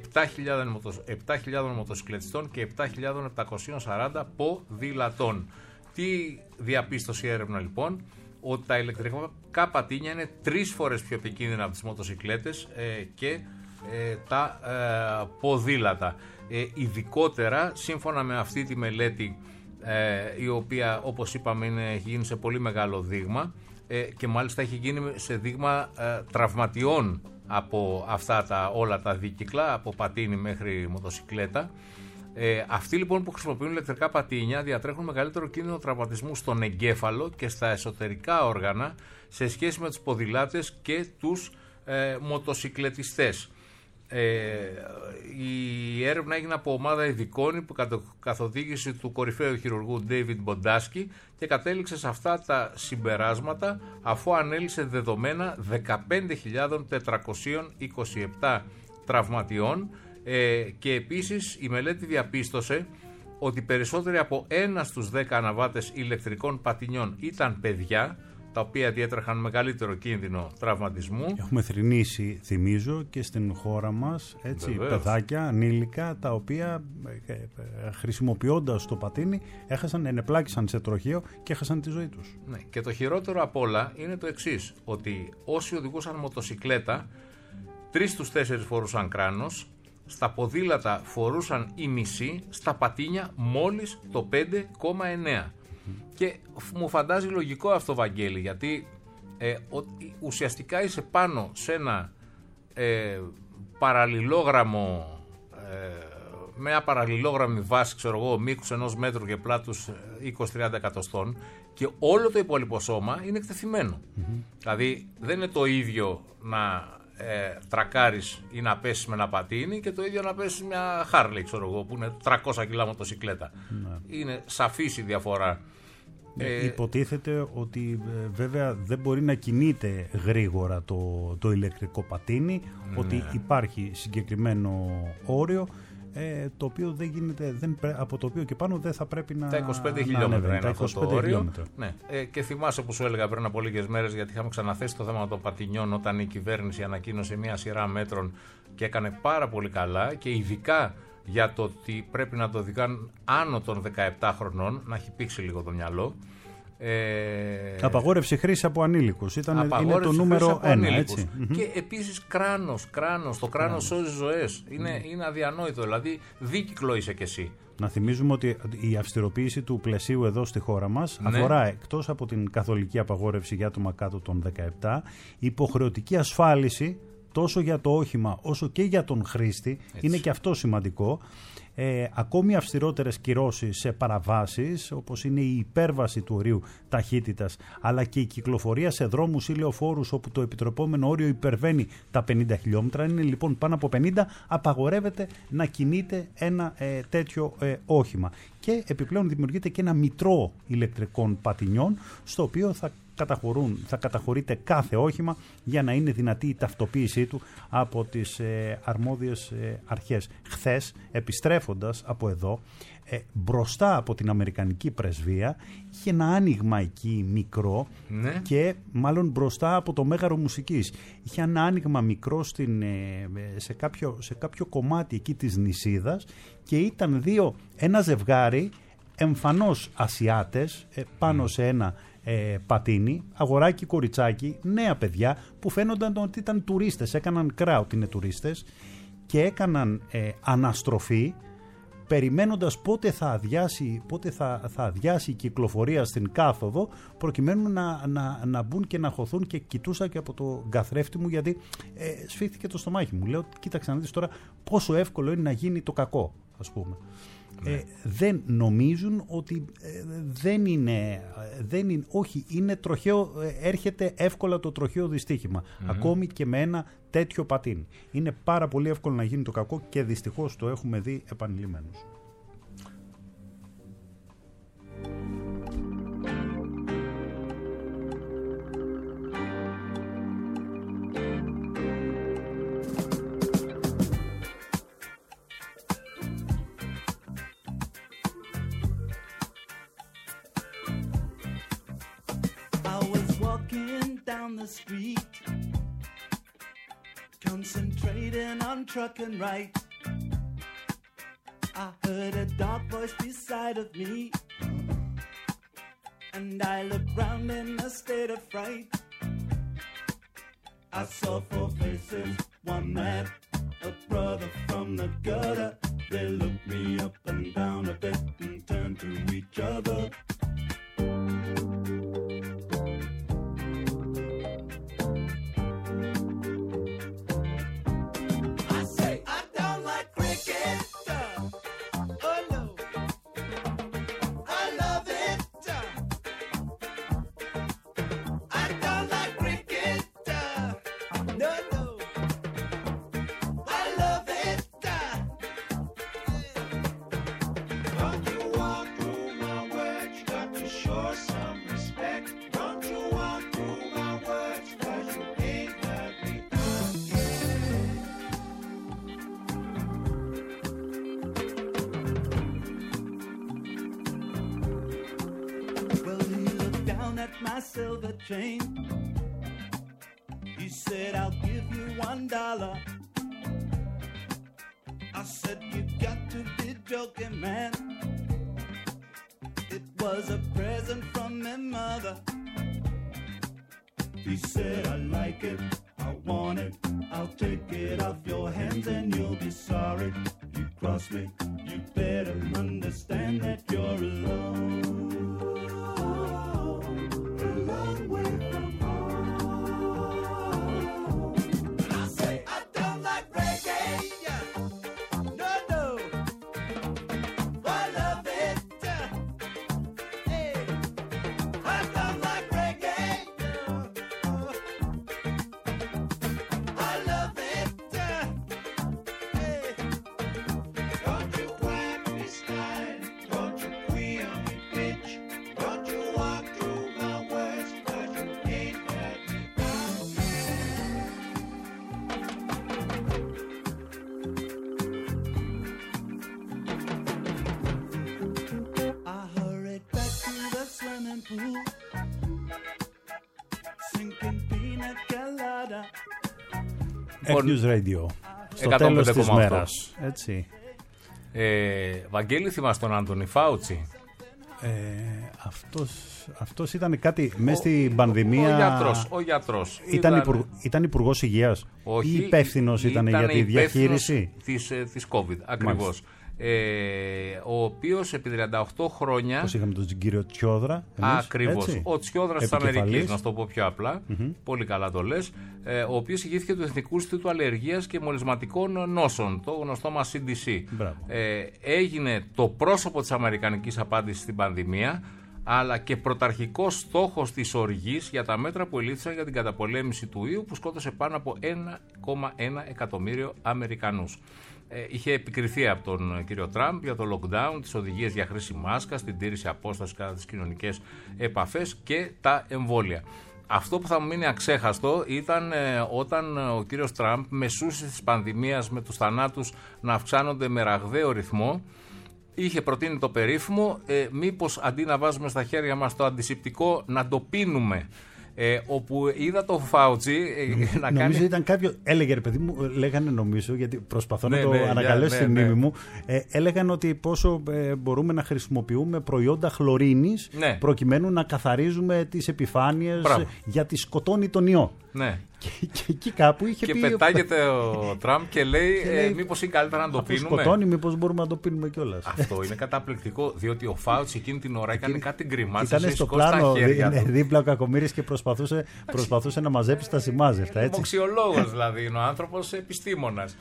7.000 μοτοσυκλετιστών και 7.740 ποδηλατών. Τι διαπίστωσε η έρευνα λοιπόν? Ότι τα ηλεκτρικά πατίνια είναι 3 φορές πιο επικίνδυνα από τις μοτοσυκλέτες και τα ποδήλατα. Ειδικότερα, σύμφωνα με αυτή τη μελέτη, η οποία όπως είπαμε έχει γίνει σε πολύ μεγάλο δείγμα και μάλιστα έχει γίνει σε δείγμα τραυματιών από αυτά όλα τα δίκυκλα, από πατίνι μέχρι μοτοσυκλέτα. Αυτοί λοιπόν που χρησιμοποιούν ηλεκτρικά πατίνια διατρέχουν μεγαλύτερο κίνδυνο τραυματισμού στον εγκέφαλο και στα εσωτερικά όργανα σε σχέση με τους ποδηλάτες και τους μοτοσυκλετιστές. Η έρευνα έγινε από ομάδα ειδικών υπό καθοδήγηση του κορυφαίου χειρουργού David Bondaski και κατέληξε σε αυτά τα συμπεράσματα αφού ανέλησε δεδομένα 15.427 τραυματιών και επίσης η μελέτη διαπίστωσε ότι περισσότεροι από 1 στους 10 αναβάτες ηλεκτρικών πατινιών ήταν παιδιά, τα οποία διέτρεχαν μεγαλύτερο κίνδυνο τραυματισμού. Έχουμε θρηνήσει, θυμίζω, και στην χώρα μας, έτσι, παιδάκια, ανήλικα, τα οποία χρησιμοποιώντας το πατίνι ενεπλάκησαν σε τροχαίο και έχασαν τη ζωή τους. Ναι, και το χειρότερο απ' όλα είναι το εξής, ότι όσοι οδηγούσαν μοτοσυκλέτα, 3 στους 4 φορούσαν κράνος, στα ποδήλατα φορούσαν η μισή, στα πατίνια μόλις το 5,9. Και μου φαντάζει λογικό αυτό, Βαγγέλη, γιατί ουσιαστικά είσαι πάνω σε ένα παραλληλόγραμμο, με μια παραλληλόγραμμη βάση, ξέρω εγώ, μήκους 1 μέτρου και πλάτους 20-30 εκατοστών και όλο το υπόλοιπο σώμα είναι εκτεθειμένο. Δηλαδή δεν είναι το ίδιο να τρακάρεις ή να πέσεις με ένα πατίνι και το ίδιο να πέσεις μια Harley, ξέρω εγώ, που είναι 300 κιλά μοτοσυκλέτα. Είναι σαφής η διαφορά. Υποτίθεται ότι βέβαια δεν μπορεί να κινείται γρήγορα το ηλεκτρικό πατίνι, ότι υπάρχει συγκεκριμένο όριο, το οποίο δεν γίνεται, από το οποίο και πάνω δεν θα πρέπει να. Τα 25 χιλιόμετρα είναι αυτό το όριο. Ναι. Και θυμάσαι που σου έλεγα πριν από λίγες μέρες, γιατί είχαμε ξαναθέσει το θέμα των πατινιών, όταν η κυβέρνηση ανακοίνωσε μια σειρά μέτρων και έκανε πάρα πολύ καλά, και ειδικά για το ότι πρέπει να το οδηγάν άνω των 17 χρονών, να έχει πήξει λίγο το μυαλό. Απαγόρευση χρήση από ανήλικους είναι το νούμερο 1, έτσι. Και επίσης κράνος, το κράνος σώζει ζωές. Είναι αδιανόητο, δηλαδή δίκυκλο είσαι κι εσύ. Να θυμίζουμε ότι η αυστηροποίηση του πλαισίου εδώ στη χώρα μας αφορά, εκτός από την καθολική απαγόρευση για άτομα κάτω των 17, υποχρεωτική ασφάλιση τόσο για το όχημα όσο και για τον χρήστη. Έτσι. Είναι και αυτό σημαντικό. Ακόμη αυστηρότερες κυρώσεις σε παραβάσεις, όπως είναι η υπέρβαση του ορίου ταχύτητας, αλλά και η κυκλοφορία σε δρόμους ή λεωφόρους όπου το επιτρεπόμενο όριο υπερβαίνει τα 50 χιλιόμετρα. Είναι λοιπόν πάνω από 50, απαγορεύεται να κινείται ένα τέτοιο όχημα. Και επιπλέον δημιουργείται και ένα μητρό ηλεκτρικών πατινιών, στο οποίο θα καταχωρείται κάθε όχημα για να είναι δυνατή η ταυτοποίησή του από τις αρμόδιες αρχές. Χθες, επιστρέφοντας από εδώ, μπροστά από την Αμερικανική πρεσβεία, είχε ένα άνοιγμα εκεί μικρό, και μπροστά από το Μέγαρο Μουσικής. Είχε ένα άνοιγμα μικρό σε κάποιο κομμάτι εκεί της νησίδας, και ήταν ένα ζευγάρι εμφανώς Ασιάτες πάνω σε ένα πατίνι, αγοράκι, κοριτσάκι, νέα παιδιά που φαίνονταν ότι ήταν τουρίστες, έκαναν crowd, είναι τουρίστες, και έκαναν αναστροφή περιμένοντας πότε θα αδειάσει η κυκλοφορία στην κάθοδο, προκειμένου να μπουν και να χωθούν, και κοιτούσα και από το καθρέφτη μου, γιατί σφίχθηκε το στομάχι μου. Λέω, κοίταξε να δεις τώρα πόσο εύκολο είναι να γίνει το κακό, ας πούμε. Δεν νομίζουν ότι δεν είναι, όχι, είναι τροχαίο, έρχεται εύκολα το τροχαίο δυστύχημα, ακόμη και με ένα τέτοιο πατίνι. Είναι πάρα πολύ εύκολο να γίνει το κακό, και δυστυχώς το έχουμε δει επανειλημμένως. The street, concentrating on trucking right. I heard a dark voice beside of me, and I looked round in a state of fright. I saw four faces, one man, a brother from the gutter. They looked me up and down a bit and turned to each other. Silver chain. He said, I'll give you $1. I said, you got to be joking, man. It was a present from my mother. He said, I like it, I want it, I'll take it off your hands and you'll be sorry. You cross me, you better understand that you're alone. News Radio. Στο τέλος της μέρας. Έτσι. Βαγγέλη, θυμάσαι τον Άντονι Φάουτσι? Αυτός ήταν κάτι μέσα στην πανδημία. Ο γιατρός. Ήταν υπουργός υγείας. Όχι, ή υπεύθυνος ήταν για τη διαχείριση της COVID, ακριβώς. Ο οποίος επί 38 χρόνια. Πώς είχαμε τον κύριο Τσιόδρα. Ακριβώς. Ο Τσιόδρας της Αμερικής, να το πω πιο απλά. Πολύ καλά το λες. Ο οποίος ηγήθηκε του Εθνικού Ινστιτούτου Αλλεργίας και Μολυσματικών Νόσων, το γνωστό μας CDC. Έγινε το πρόσωπο της αμερικανικής απάντησης στην πανδημία, αλλά και πρωταρχικός στόχος της οργής για τα μέτρα που ελήφθησαν για την καταπολέμηση του ιού, που σκότωσε πάνω από 1,1 εκατομμύριο Αμερικανούς. Είχε επικριθεί από τον κύριο Τραμπ για το lockdown, τις οδηγίες για χρήση μάσκας, την τήρηση απόστασης κατά τις κοινωνικές επαφές και τα εμβόλια. Αυτό που θα μου μείνει αξέχαστο ήταν όταν ο κύριος Τραμπ μεσούσε της πανδημίας με τους θανάτους να αυξάνονται με ραγδαίο ρυθμό, είχε προτείνει το περίφημο μήπως αντί να βάζουμε στα χέρια μας το αντισηπτικό να το πίνουμε. Όπου είδα το Φάουτσι να κάνει. Νομίζω ήταν κάποιο. Έλεγε, ρε παιδί μου, λέγανε νομίζω, γιατί προσπαθώ να το ανακαλέσω στη μνήμη μου. Έλεγαν ότι πόσο μπορούμε να χρησιμοποιούμε προϊόντα χλωρίνης προκειμένου να καθαρίζουμε τις επιφάνειες γιατί σκοτώνει τον ιό. Ναι. Και εκεί κάπου είχε και πει. Και πετάγεται ο Τραμπ και λέει, μήπως είναι καλύτερα να το πίνουμε. Σκοτώνει, μήπως μπορούμε να το πίνουμε κιόλας. Αυτό είναι καταπληκτικό, διότι ο Φάουτσι εκείνη την ώρα έκανε κάτι γκριμάτσες. Ήταν στο πλάνο δίπλα ο Κακομοίρης και προσπαθούσε να μαζέψει τα σημάζευτα. Μοξιολόγος δηλαδή είναι ο άνθρωπος, επιστήμονας.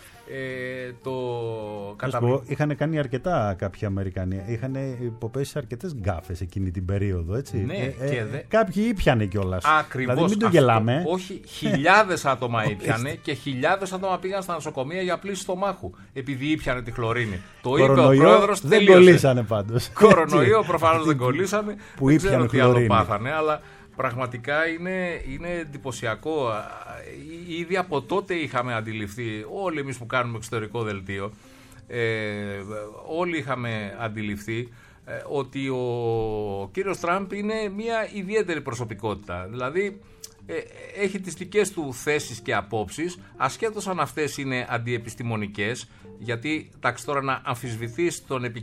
Είχαν κάνει αρκετά κάποιοι Αμερικανοί. Είχαν υποπέσει αρκετές γκάφες εκείνη την περίοδο. Έτσι. Ναι, κάποιοι ήπιανε κιόλας. Ακριβώς. Δηλαδή μην το γελάμε. Όχι, χιλιάδες άτομα ήπιανε και χιλιάδες άτομα πήγαν στα νοσοκομεία για πλήση στομάχου επειδή ήπιανε τη χλωρίνη. Το είπε ο πρόεδρος, δεν κολλήσανε πάντως. Κορονοϊό προφανώς δεν κολλήσανε. Που ήπιανε τι άλλο πάθανε, αλλά πραγματικά είναι εντυπωσιακό. Ήδη από τότε είχαμε αντιληφθεί, όλοι εμείς που κάνουμε εξωτερικό δελτίο, όλοι είχαμε αντιληφθεί ότι ο κύριος Τραμπ είναι μια ιδιαίτερη προσωπικότητα. Δηλαδή έχει τις δικές του θέσεις και απόψεις, ασχέτως αν αυτές είναι αντιεπιστημονικές, γιατί τώρα να αμφισβητείς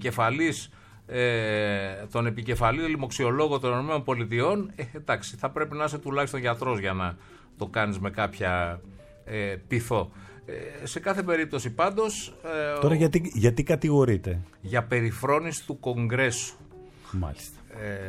τον επικεφαλή λοιμοξιολόγο των ΗΠΑ, εντάξει, θα πρέπει να είσαι τουλάχιστον γιατρός για να το κάνεις με κάποια πειθό. Σε κάθε περίπτωση πάντως. Τώρα γιατί κατηγορείται? Για περιφρόνηση του Κογκρέσου. Μάλιστα.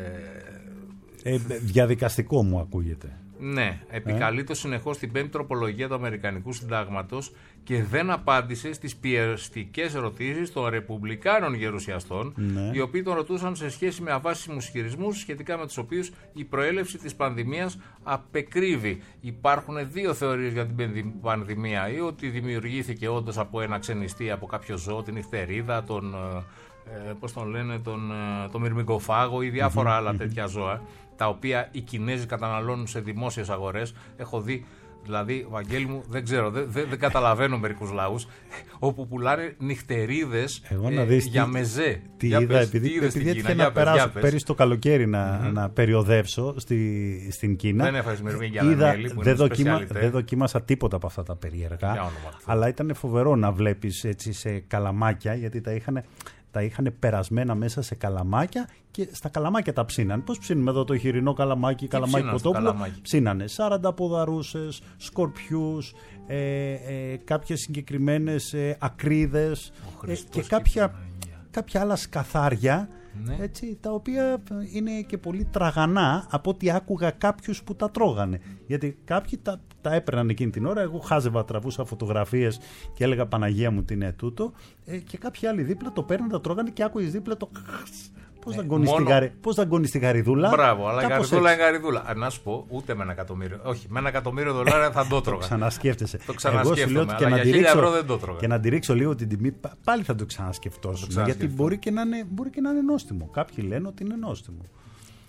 Διαδικαστικό μου ακούγεται. Ναι, επικαλείται συνεχώς την 5η τροπολογία του Αμερικανικού Συντάγματος και δεν απάντησε στις πιεστικές ερωτήσεις των Ρεπουμπλικάνων γερουσιαστών, οι οποίοι τον ρωτούσαν σε σχέση με αβάσιμους ισχυρισμούς σχετικά με τους οποίους η προέλευση της πανδημίας απεκρύβει. Υπάρχουν δύο θεωρίες για την πανδημία, ή ότι δημιουργήθηκε όντως από ένα ξενιστή, από κάποιο ζώο, την νυχτερίδα, πώς τον λένε, τον μυρμηγκοφάγο ή διάφορα άλλα τέτοια ζώα, τα οποία οι Κινέζοι καταναλώνουν σε δημόσιες αγορές. Έχω δει, δηλαδή, Βαγγέλη μου, δεν ξέρω, δεν καταλαβαίνω μερικούς λαούς, όπου πουλάνε νυχτερίδες για μεζέ. Τι είδα, επειδή έτυχε να περάσω πέρυσι το καλοκαίρι να περιοδεύσω στην Κίνα. Δεν έφαγες μυρμήγκια μέλι, που δεν δοκίμασα τίποτα από αυτά τα περίεργα, αλλά ήταν φοβερό να βλέπεις έτσι σε καλαμάκια, γιατί τα είχαν περασμένα μέσα σε καλαμάκια και στα καλαμάκια τα ψήναν. Πώς ψήνουμε εδώ το χοιρινό καλαμάκι, καλαμάκι κοτόπουλο? Ψήνανε 40 ποδαρούσες, σκορπιούς, κάποιες συγκεκριμένες ακρίδες και κάποια άλλα σκαθάρια, έτσι, τα οποία είναι και πολύ τραγανά από ό,τι άκουγα κάποιους που τα τρώγανε. Γιατί κάποιοι τα έπαιρναν εκείνη την ώρα, εγώ χάζευα, τραβούσα φωτογραφίες και έλεγα Παναγία μου τι είναι τούτο, και κάποιοι άλλοι δίπλα το παίρναν, τα τρώγανε και άκουγες δίπλα το... Πώς θα γκώνεις τη γαριδούλα? Μπράβο, αλλά η γαριδούλα είναι γαριδούλα. Να σου πω, ούτε με $1 εκατομμύριο. Όχι, με $1 εκατομμύριο θα το τρώγα. Το ξανασκέφτεσαι. Το ξανασκέφτομαι, εγώ αλλά για $1.000 δεν το τρώγα. Και να τη λίγο την τιμή, πάλι θα το ξανασκεφτώ. Γιατί μπορεί και να είναι νόστιμο. Κάποιοι λένε ότι είναι νόστιμο.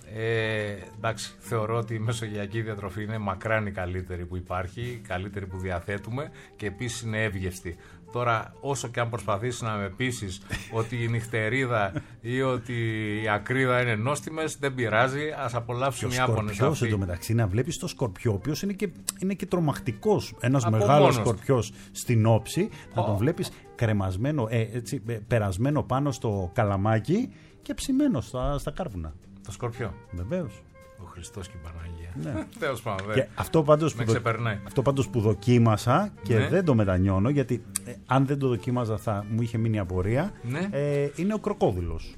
Εντάξει, θεωρώ ότι η μεσογειακή διατροφή είναι μακράν η καλύτερη που υπάρχει, η καλύτερη που διαθέτουμε και επίσης είναι εύγευστη. Τώρα, όσο και αν προσπαθήσεις να με πείσεις ότι η νυχτερίδα ή ότι η ακρίδα είναι νόστιμες, δεν πειράζει, ας απολαύσουν οι Άπωνες. Και ο σκορπιός εντωμεταξύ, να βλέπεις το σκορπιό, ο οποίος είναι και τρομακτικός, ένας μεγάλος σκορπιός στην όψη, να τον βλέπεις κρεμασμένο, έτσι, περασμένο πάνω στο καλαμάκι και ψημένο στα κάρβουνα. Το σκορπιό. Βεβαίως. Ο Χριστός και η Παναγία. Τέλος πάντων. Και αυτό πάντως που δοκίμασα και δεν το μετανιώνω, γιατί αν δεν το δοκίμαζα θα μου είχε μείνει απορία, είναι ο κροκόδιλος.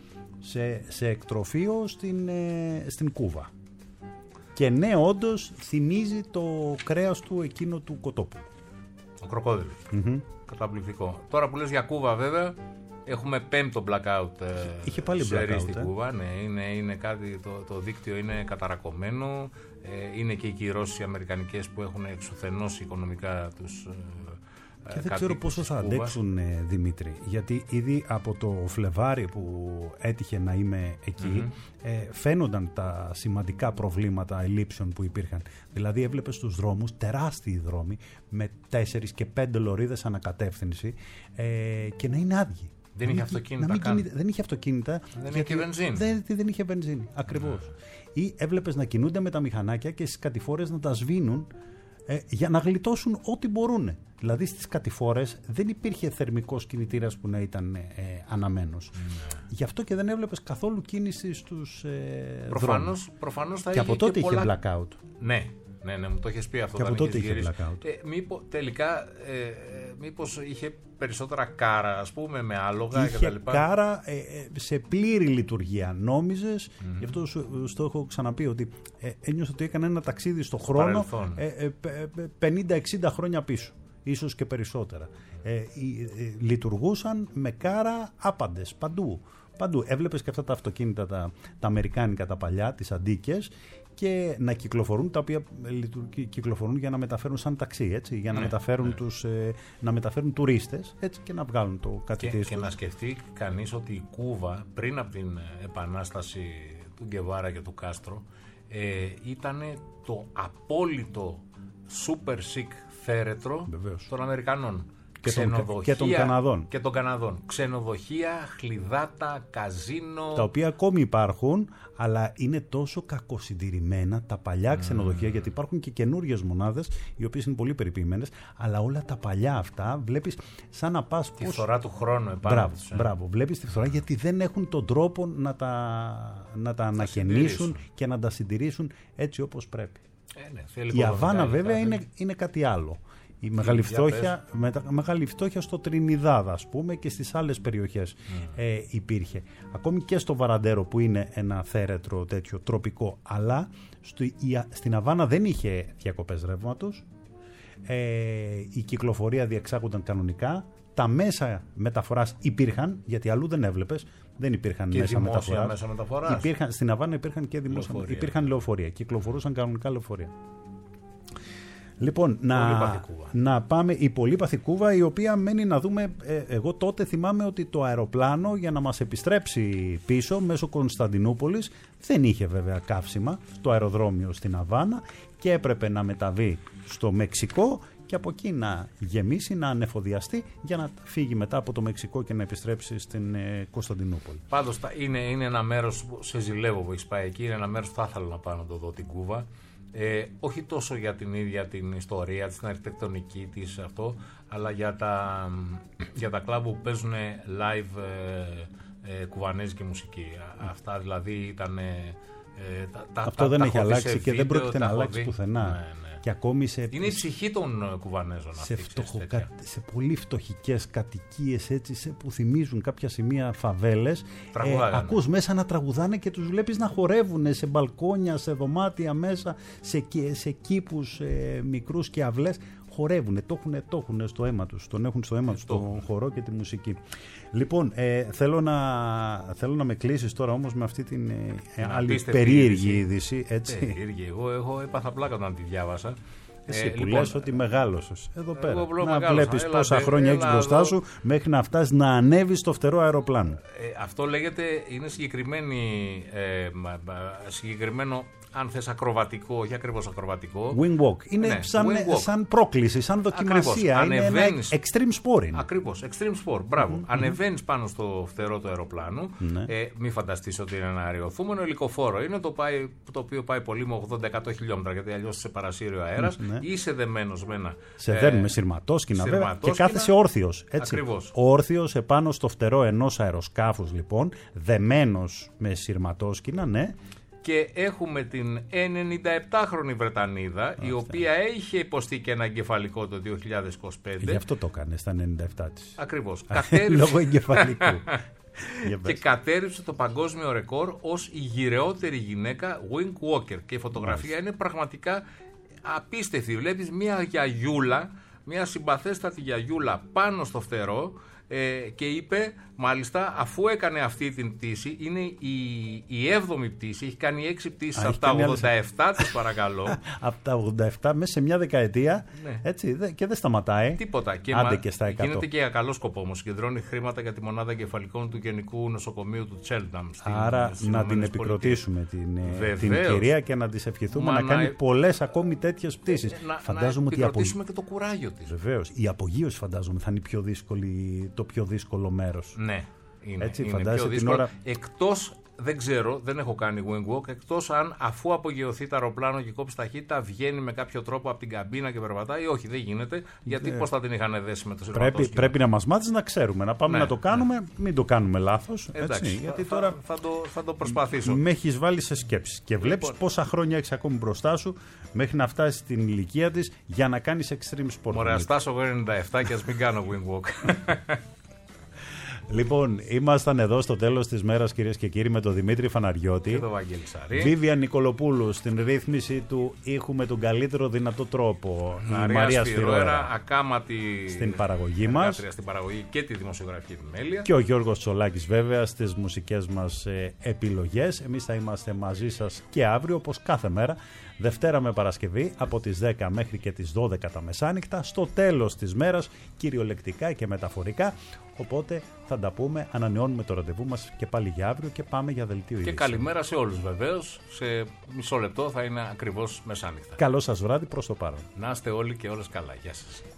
Σε εκτροφείο στην Κούβα. Και ναι, όντως θυμίζει το κρέας του εκείνο του κοτόπουλου. Ο κροκόδιλος. Καταπληκτικό. Τώρα που λες για Κούβα, βέβαια, έχουμε 5ο blackout. Είχε πάλι blackout στην Κούβα. Ναι, είναι κάτι, το δίκτυο είναι καταρακωμένο. Είναι και οι κυρώσεις οι αμερικανικές που έχουν εξουθενώσει οικονομικά τους. Και δεν ξέρω πόσο θα αντέξουν, Δημήτρη, γιατί ήδη από το Φλεβάρι που έτυχε να είμαι εκεί, φαίνονταν τα σημαντικά προβλήματα ελλείψεων που υπήρχαν. Δηλαδή έβλεπες στους δρόμους, τεράστιοι δρόμοι, με 4 και 5 λωρίδες ανακατεύθυνση και να είναι άδειοι. Δεν είχε αυτοκίνητα δεν είχε αυτοκίνητα. Δεν είχε και βενζίνη. Δεν είχε βενζίνη, ακριβώς. Ή έβλεπες να κινούνται με τα μηχανάκια και στις κατηφόρες να τα σβήνουν για να γλιτώσουν ό,τι μπορούν. Δηλαδή στις κατηφόρες δεν υπήρχε θερμικός κινητήρας που να ήταν αναμένος. Γι' αυτό και δεν έβλεπες καθόλου κίνηση στους δρόμους. Προφανώς θα και είχε από τότε και είχε πολλά... blackout. Ναι, μου το έχεις πει αυτό. Και από τότε είχε blackout. Τελικά, μήπως είχε περισσότερα κάρα, ας πούμε, με άλογα είχε κτλ. Κάρα σε πλήρη λειτουργία. Νόμιζες, γι' αυτό στο έχω ξαναπεί, ότι ένιωσα ότι έκανε ένα ταξίδι στο χρόνο 50-60 χρόνια πίσω. Ίσως και περισσότερα. Λειτουργούσαν με κάρα άπαντες, παντού. Έβλεπες και αυτά τα αυτοκίνητα, τα αμερικάνικα, τα παλιά, τις αντίκες, και να κυκλοφορούν, τα οποία κυκλοφορούν για να μεταφέρουν σαν ταξί, έτσι, για να μεταφέρουν τουρίστες, έτσι, και να βγάλουν το κατητήριο. Και να σκεφτεί κανείς ότι η Κούβα πριν από την επανάσταση του Γκεβάρα και του Κάστρο ήταν το απόλυτο super chic θέρετρο των Αμερικανών. Και των Καναδών. Ξενοδοχεία, χλιδάτα, καζίνο. Τα οποία ακόμη υπάρχουν, αλλά είναι τόσο κακοσυντηρημένα τα παλιά ξενοδοχεία, γιατί υπάρχουν και καινούριες μονάδες, οι οποίες είναι πολύ περιποιημένες, αλλά όλα τα παλιά αυτά βλέπεις σαν να πας. Τη φθορά του χρόνου επάνω. Μπράβο, βλέπεις τη φθορά, γιατί δεν έχουν τον τρόπο να τα ανακαινήσουν και να τα συντηρήσουν έτσι όπως πρέπει. Η Αβάνα βέβαια είναι κάτι άλλο. Η μεγάλη φτώχεια στο Τρινιδάδ, ας πούμε, και στις άλλες περιοχές υπήρχε. Ακόμη και στο Βαραντέρο, που είναι ένα θέρετρο τέτοιο τροπικό, αλλά στην Αβάνα δεν είχε διακοπές ρεύματος. Η κυκλοφορία διεξάγονταν κανονικά. Τα μέσα μεταφοράς υπήρχαν, γιατί αλλού δεν έβλεπες. Δεν υπήρχαν και μέσα μεταφοράς. Στην Αβάνα υπήρχαν και δημόσια. Υπήρχαν λεωφορεία. Κυκλοφορούσαν κανονικά λεωφορεία. Λοιπόν, να πάμε η πολύπαθη Κούβα, η οποία μένει να δούμε. Εγώ τότε θυμάμαι ότι το αεροπλάνο, για να μας επιστρέψει πίσω μέσω Κωνσταντινούπολης, δεν είχε βέβαια καύσιμα στο αεροδρόμιο στην Αβάνα και έπρεπε να μεταβεί στο Μεξικό και από εκεί να γεμίσει, να ανεφοδιαστεί, για να φύγει μετά από το Μεξικό και να επιστρέψει στην Κωνσταντινούπολη. Πάντως είναι ένα μέρος που σε ζηλεύω που έχεις πάει εκεί, είναι ένα μέρος που θα ήθελα να πάω να το δω, την Κούβα. Όχι τόσο για την ίδια την ιστορία της, την αρχιτεκτονική της, αυτό, αλλά για τα κλαμπ που παίζουν live κουβανέζικη μουσική. Αυτά δηλαδή ήταν. Αυτό δεν έχει αλλάξει και δεν πρόκειται να αλλάξει πουθενά. Ναι. Και ακόμη είναι η ψυχή των Κουβανέζων σε πολύ φτωχικές κατοικίες, έτσι, που θυμίζουν κάποια σημεία φαβέλες. Ακούς μέσα να τραγουδάνε και τους βλέπεις να χορεύουν σε μπαλκόνια, σε δωμάτια μέσα, σε κήπους μικρούς και αυλές. Χορεύουν, το έχουν στο αίμα τους, τον έχουν στο αίμα τους τον χορό και τη μουσική. Λοιπόν, θέλω να με κλείσεις τώρα όμως με αυτή την άλλη περίεργη είδηση. Περίεργη. Εγώ έπαθα πλάκα όταν τη διάβασα. Εσύ που λες ότι μεγάλωσες εδώ πέρα. Να βλέπεις πόσα χρόνια έχεις μπροστά σου μέχρι να φτάσεις να ανέβεις στο φτερό αεροπλάνο. Αυτό λέγεται, είναι συγκεκριμένο, αν θες, ακροβατικό, όχι ακριβώς ακροβατικό. Wing walk. Είναι σαν πρόκληση, σαν δοκιμασία. Ακριβώς. Είναι ένα extreme sport. Ακριβώς, extreme sport. Μπράβο. Ανεβαίνεις πάνω στο φτερό του αεροπλάνου. Μην φανταστείς ότι είναι ένα αεριοθούμενο ελικοφόρο. Είναι το οποίο πάει πολύ με 80-100 χιλιόμετρα, γιατί αλλιώς σε παρασύρει ο αέρας. Είσαι δεμένος με ένα. Σε δένουν με σειρματόσκηνα, βέβαια, και κάθεσαι όρθιος. Ακριβώς. Όρθιος επάνω στο φτερό ενός αεροσκάφους, λοιπόν, δεμένος με σειρματόσκηνα, ναι. Και έχουμε την 97χρονη Βρετανίδα, η οποία είχε υποστεί και ένα εγκεφαλικό το 2025. Γι' αυτό το έκανε στα 97 της. Ακριβώς. Λόγω εγκεφαλικού. Και κατέρριψε το παγκόσμιο ρεκόρ ως η γυρεότερη γυναίκα wing walker. Και η φωτογραφία είναι πραγματικά απίστευτη. Βλέπεις μια γιαγιούλα, μια συμπαθέστατη γιαγιούλα πάνω στο φτερό, και είπε, μάλιστα, αφού έκανε αυτή την πτήση, είναι η 7η πτήση, έχει κάνει 6 πτήσεις από τα 87 της, παρακαλώ. Από τα 87 μέσα σε μια δεκαετία, έτσι, και δεν σταματάει. Τίποτα. Άντε και στα 100. Γίνεται και για καλό σκοπό όμως. Συγκεντρώνει χρήματα για τη μονάδα εγκεφαλικών του Γενικού Νοσοκομείου του Τσέλνταμ. Άρα να την επικροτήσουμε την κυρία και να της ευχηθούμε να κάνει πολλές ακόμη τέτοιες πτήσεις. Να επικροτήσουμε και το κουράγιο της. Βεβαίως. Η απογείωση, φαντάζομαι, θα είναι το πιο δύσκολο μέρος. Ναι, είναι φαντάζεσαι πιο δύσκολο. Εκτός, δεν ξέρω, δεν έχω κάνει wing walk, εκτός αν αφού απογειωθεί το αεροπλάνο και κόψει ταχύτητα, βγαίνει με κάποιο τρόπο από την καμπίνα και περπατάει. Όχι, δεν γίνεται, γιατί πώς θα την είχαν δέσει με το σειρματόσκηνο. Πρέπει να μας μάθεις να ξέρουμε, να πάμε να το κάνουμε, μην το κάνουμε λάθος. Εντάξει, γιατί τώρα θα το προσπαθήσω. Με έχεις βάλει σε σκέψεις και βλέπεις πόσα χρόνια έχεις ακόμη μπροστά σου μέχρι να φτάσεις στην ηλικία της για να κάνεις extreme sport. Μωρέ, στάσω εγώ 97 και ας μην κάνω wing walk. Λοιπόν, ήμασταν εδώ στο τέλος της μέρας, κυρίες και κύριοι, με τον Δημήτρη Φαναριώτη και τον Βαγγέλη Σαρή. Βίβια Νικολοπούλου στην ρύθμιση του ήχου με τον καλύτερο δυνατό τρόπο. Η Μαρία Σφυρόερα ακάματη στην παραγωγή μας. Στην παραγωγή και τη δημοσιογραφική επιμέλεια. Και ο Γιώργος Τσολάκης, βέβαια, στις μουσικές μας επιλογές. Εμείς θα είμαστε μαζί σας και αύριο, όπως κάθε μέρα, Δευτέρα με Παρασκευή, από τις 10 μέχρι και τις 12 τα μεσάνυχτα, στο τέλος της μέρας, κυριολεκτικά και μεταφορικά. Οπότε θα τα πούμε, ανανεώνουμε το ραντεβού μας και πάλι για αύριο και πάμε για δελτίο ειδήσεων. Και καλημέρα σε όλους, βεβαίως. Σε μισό λεπτό θα είναι ακριβώς μεσάνυχτα. Καλό σας βράδυ προς το παρόν. Να είστε όλοι και όλες καλά. Γεια σας.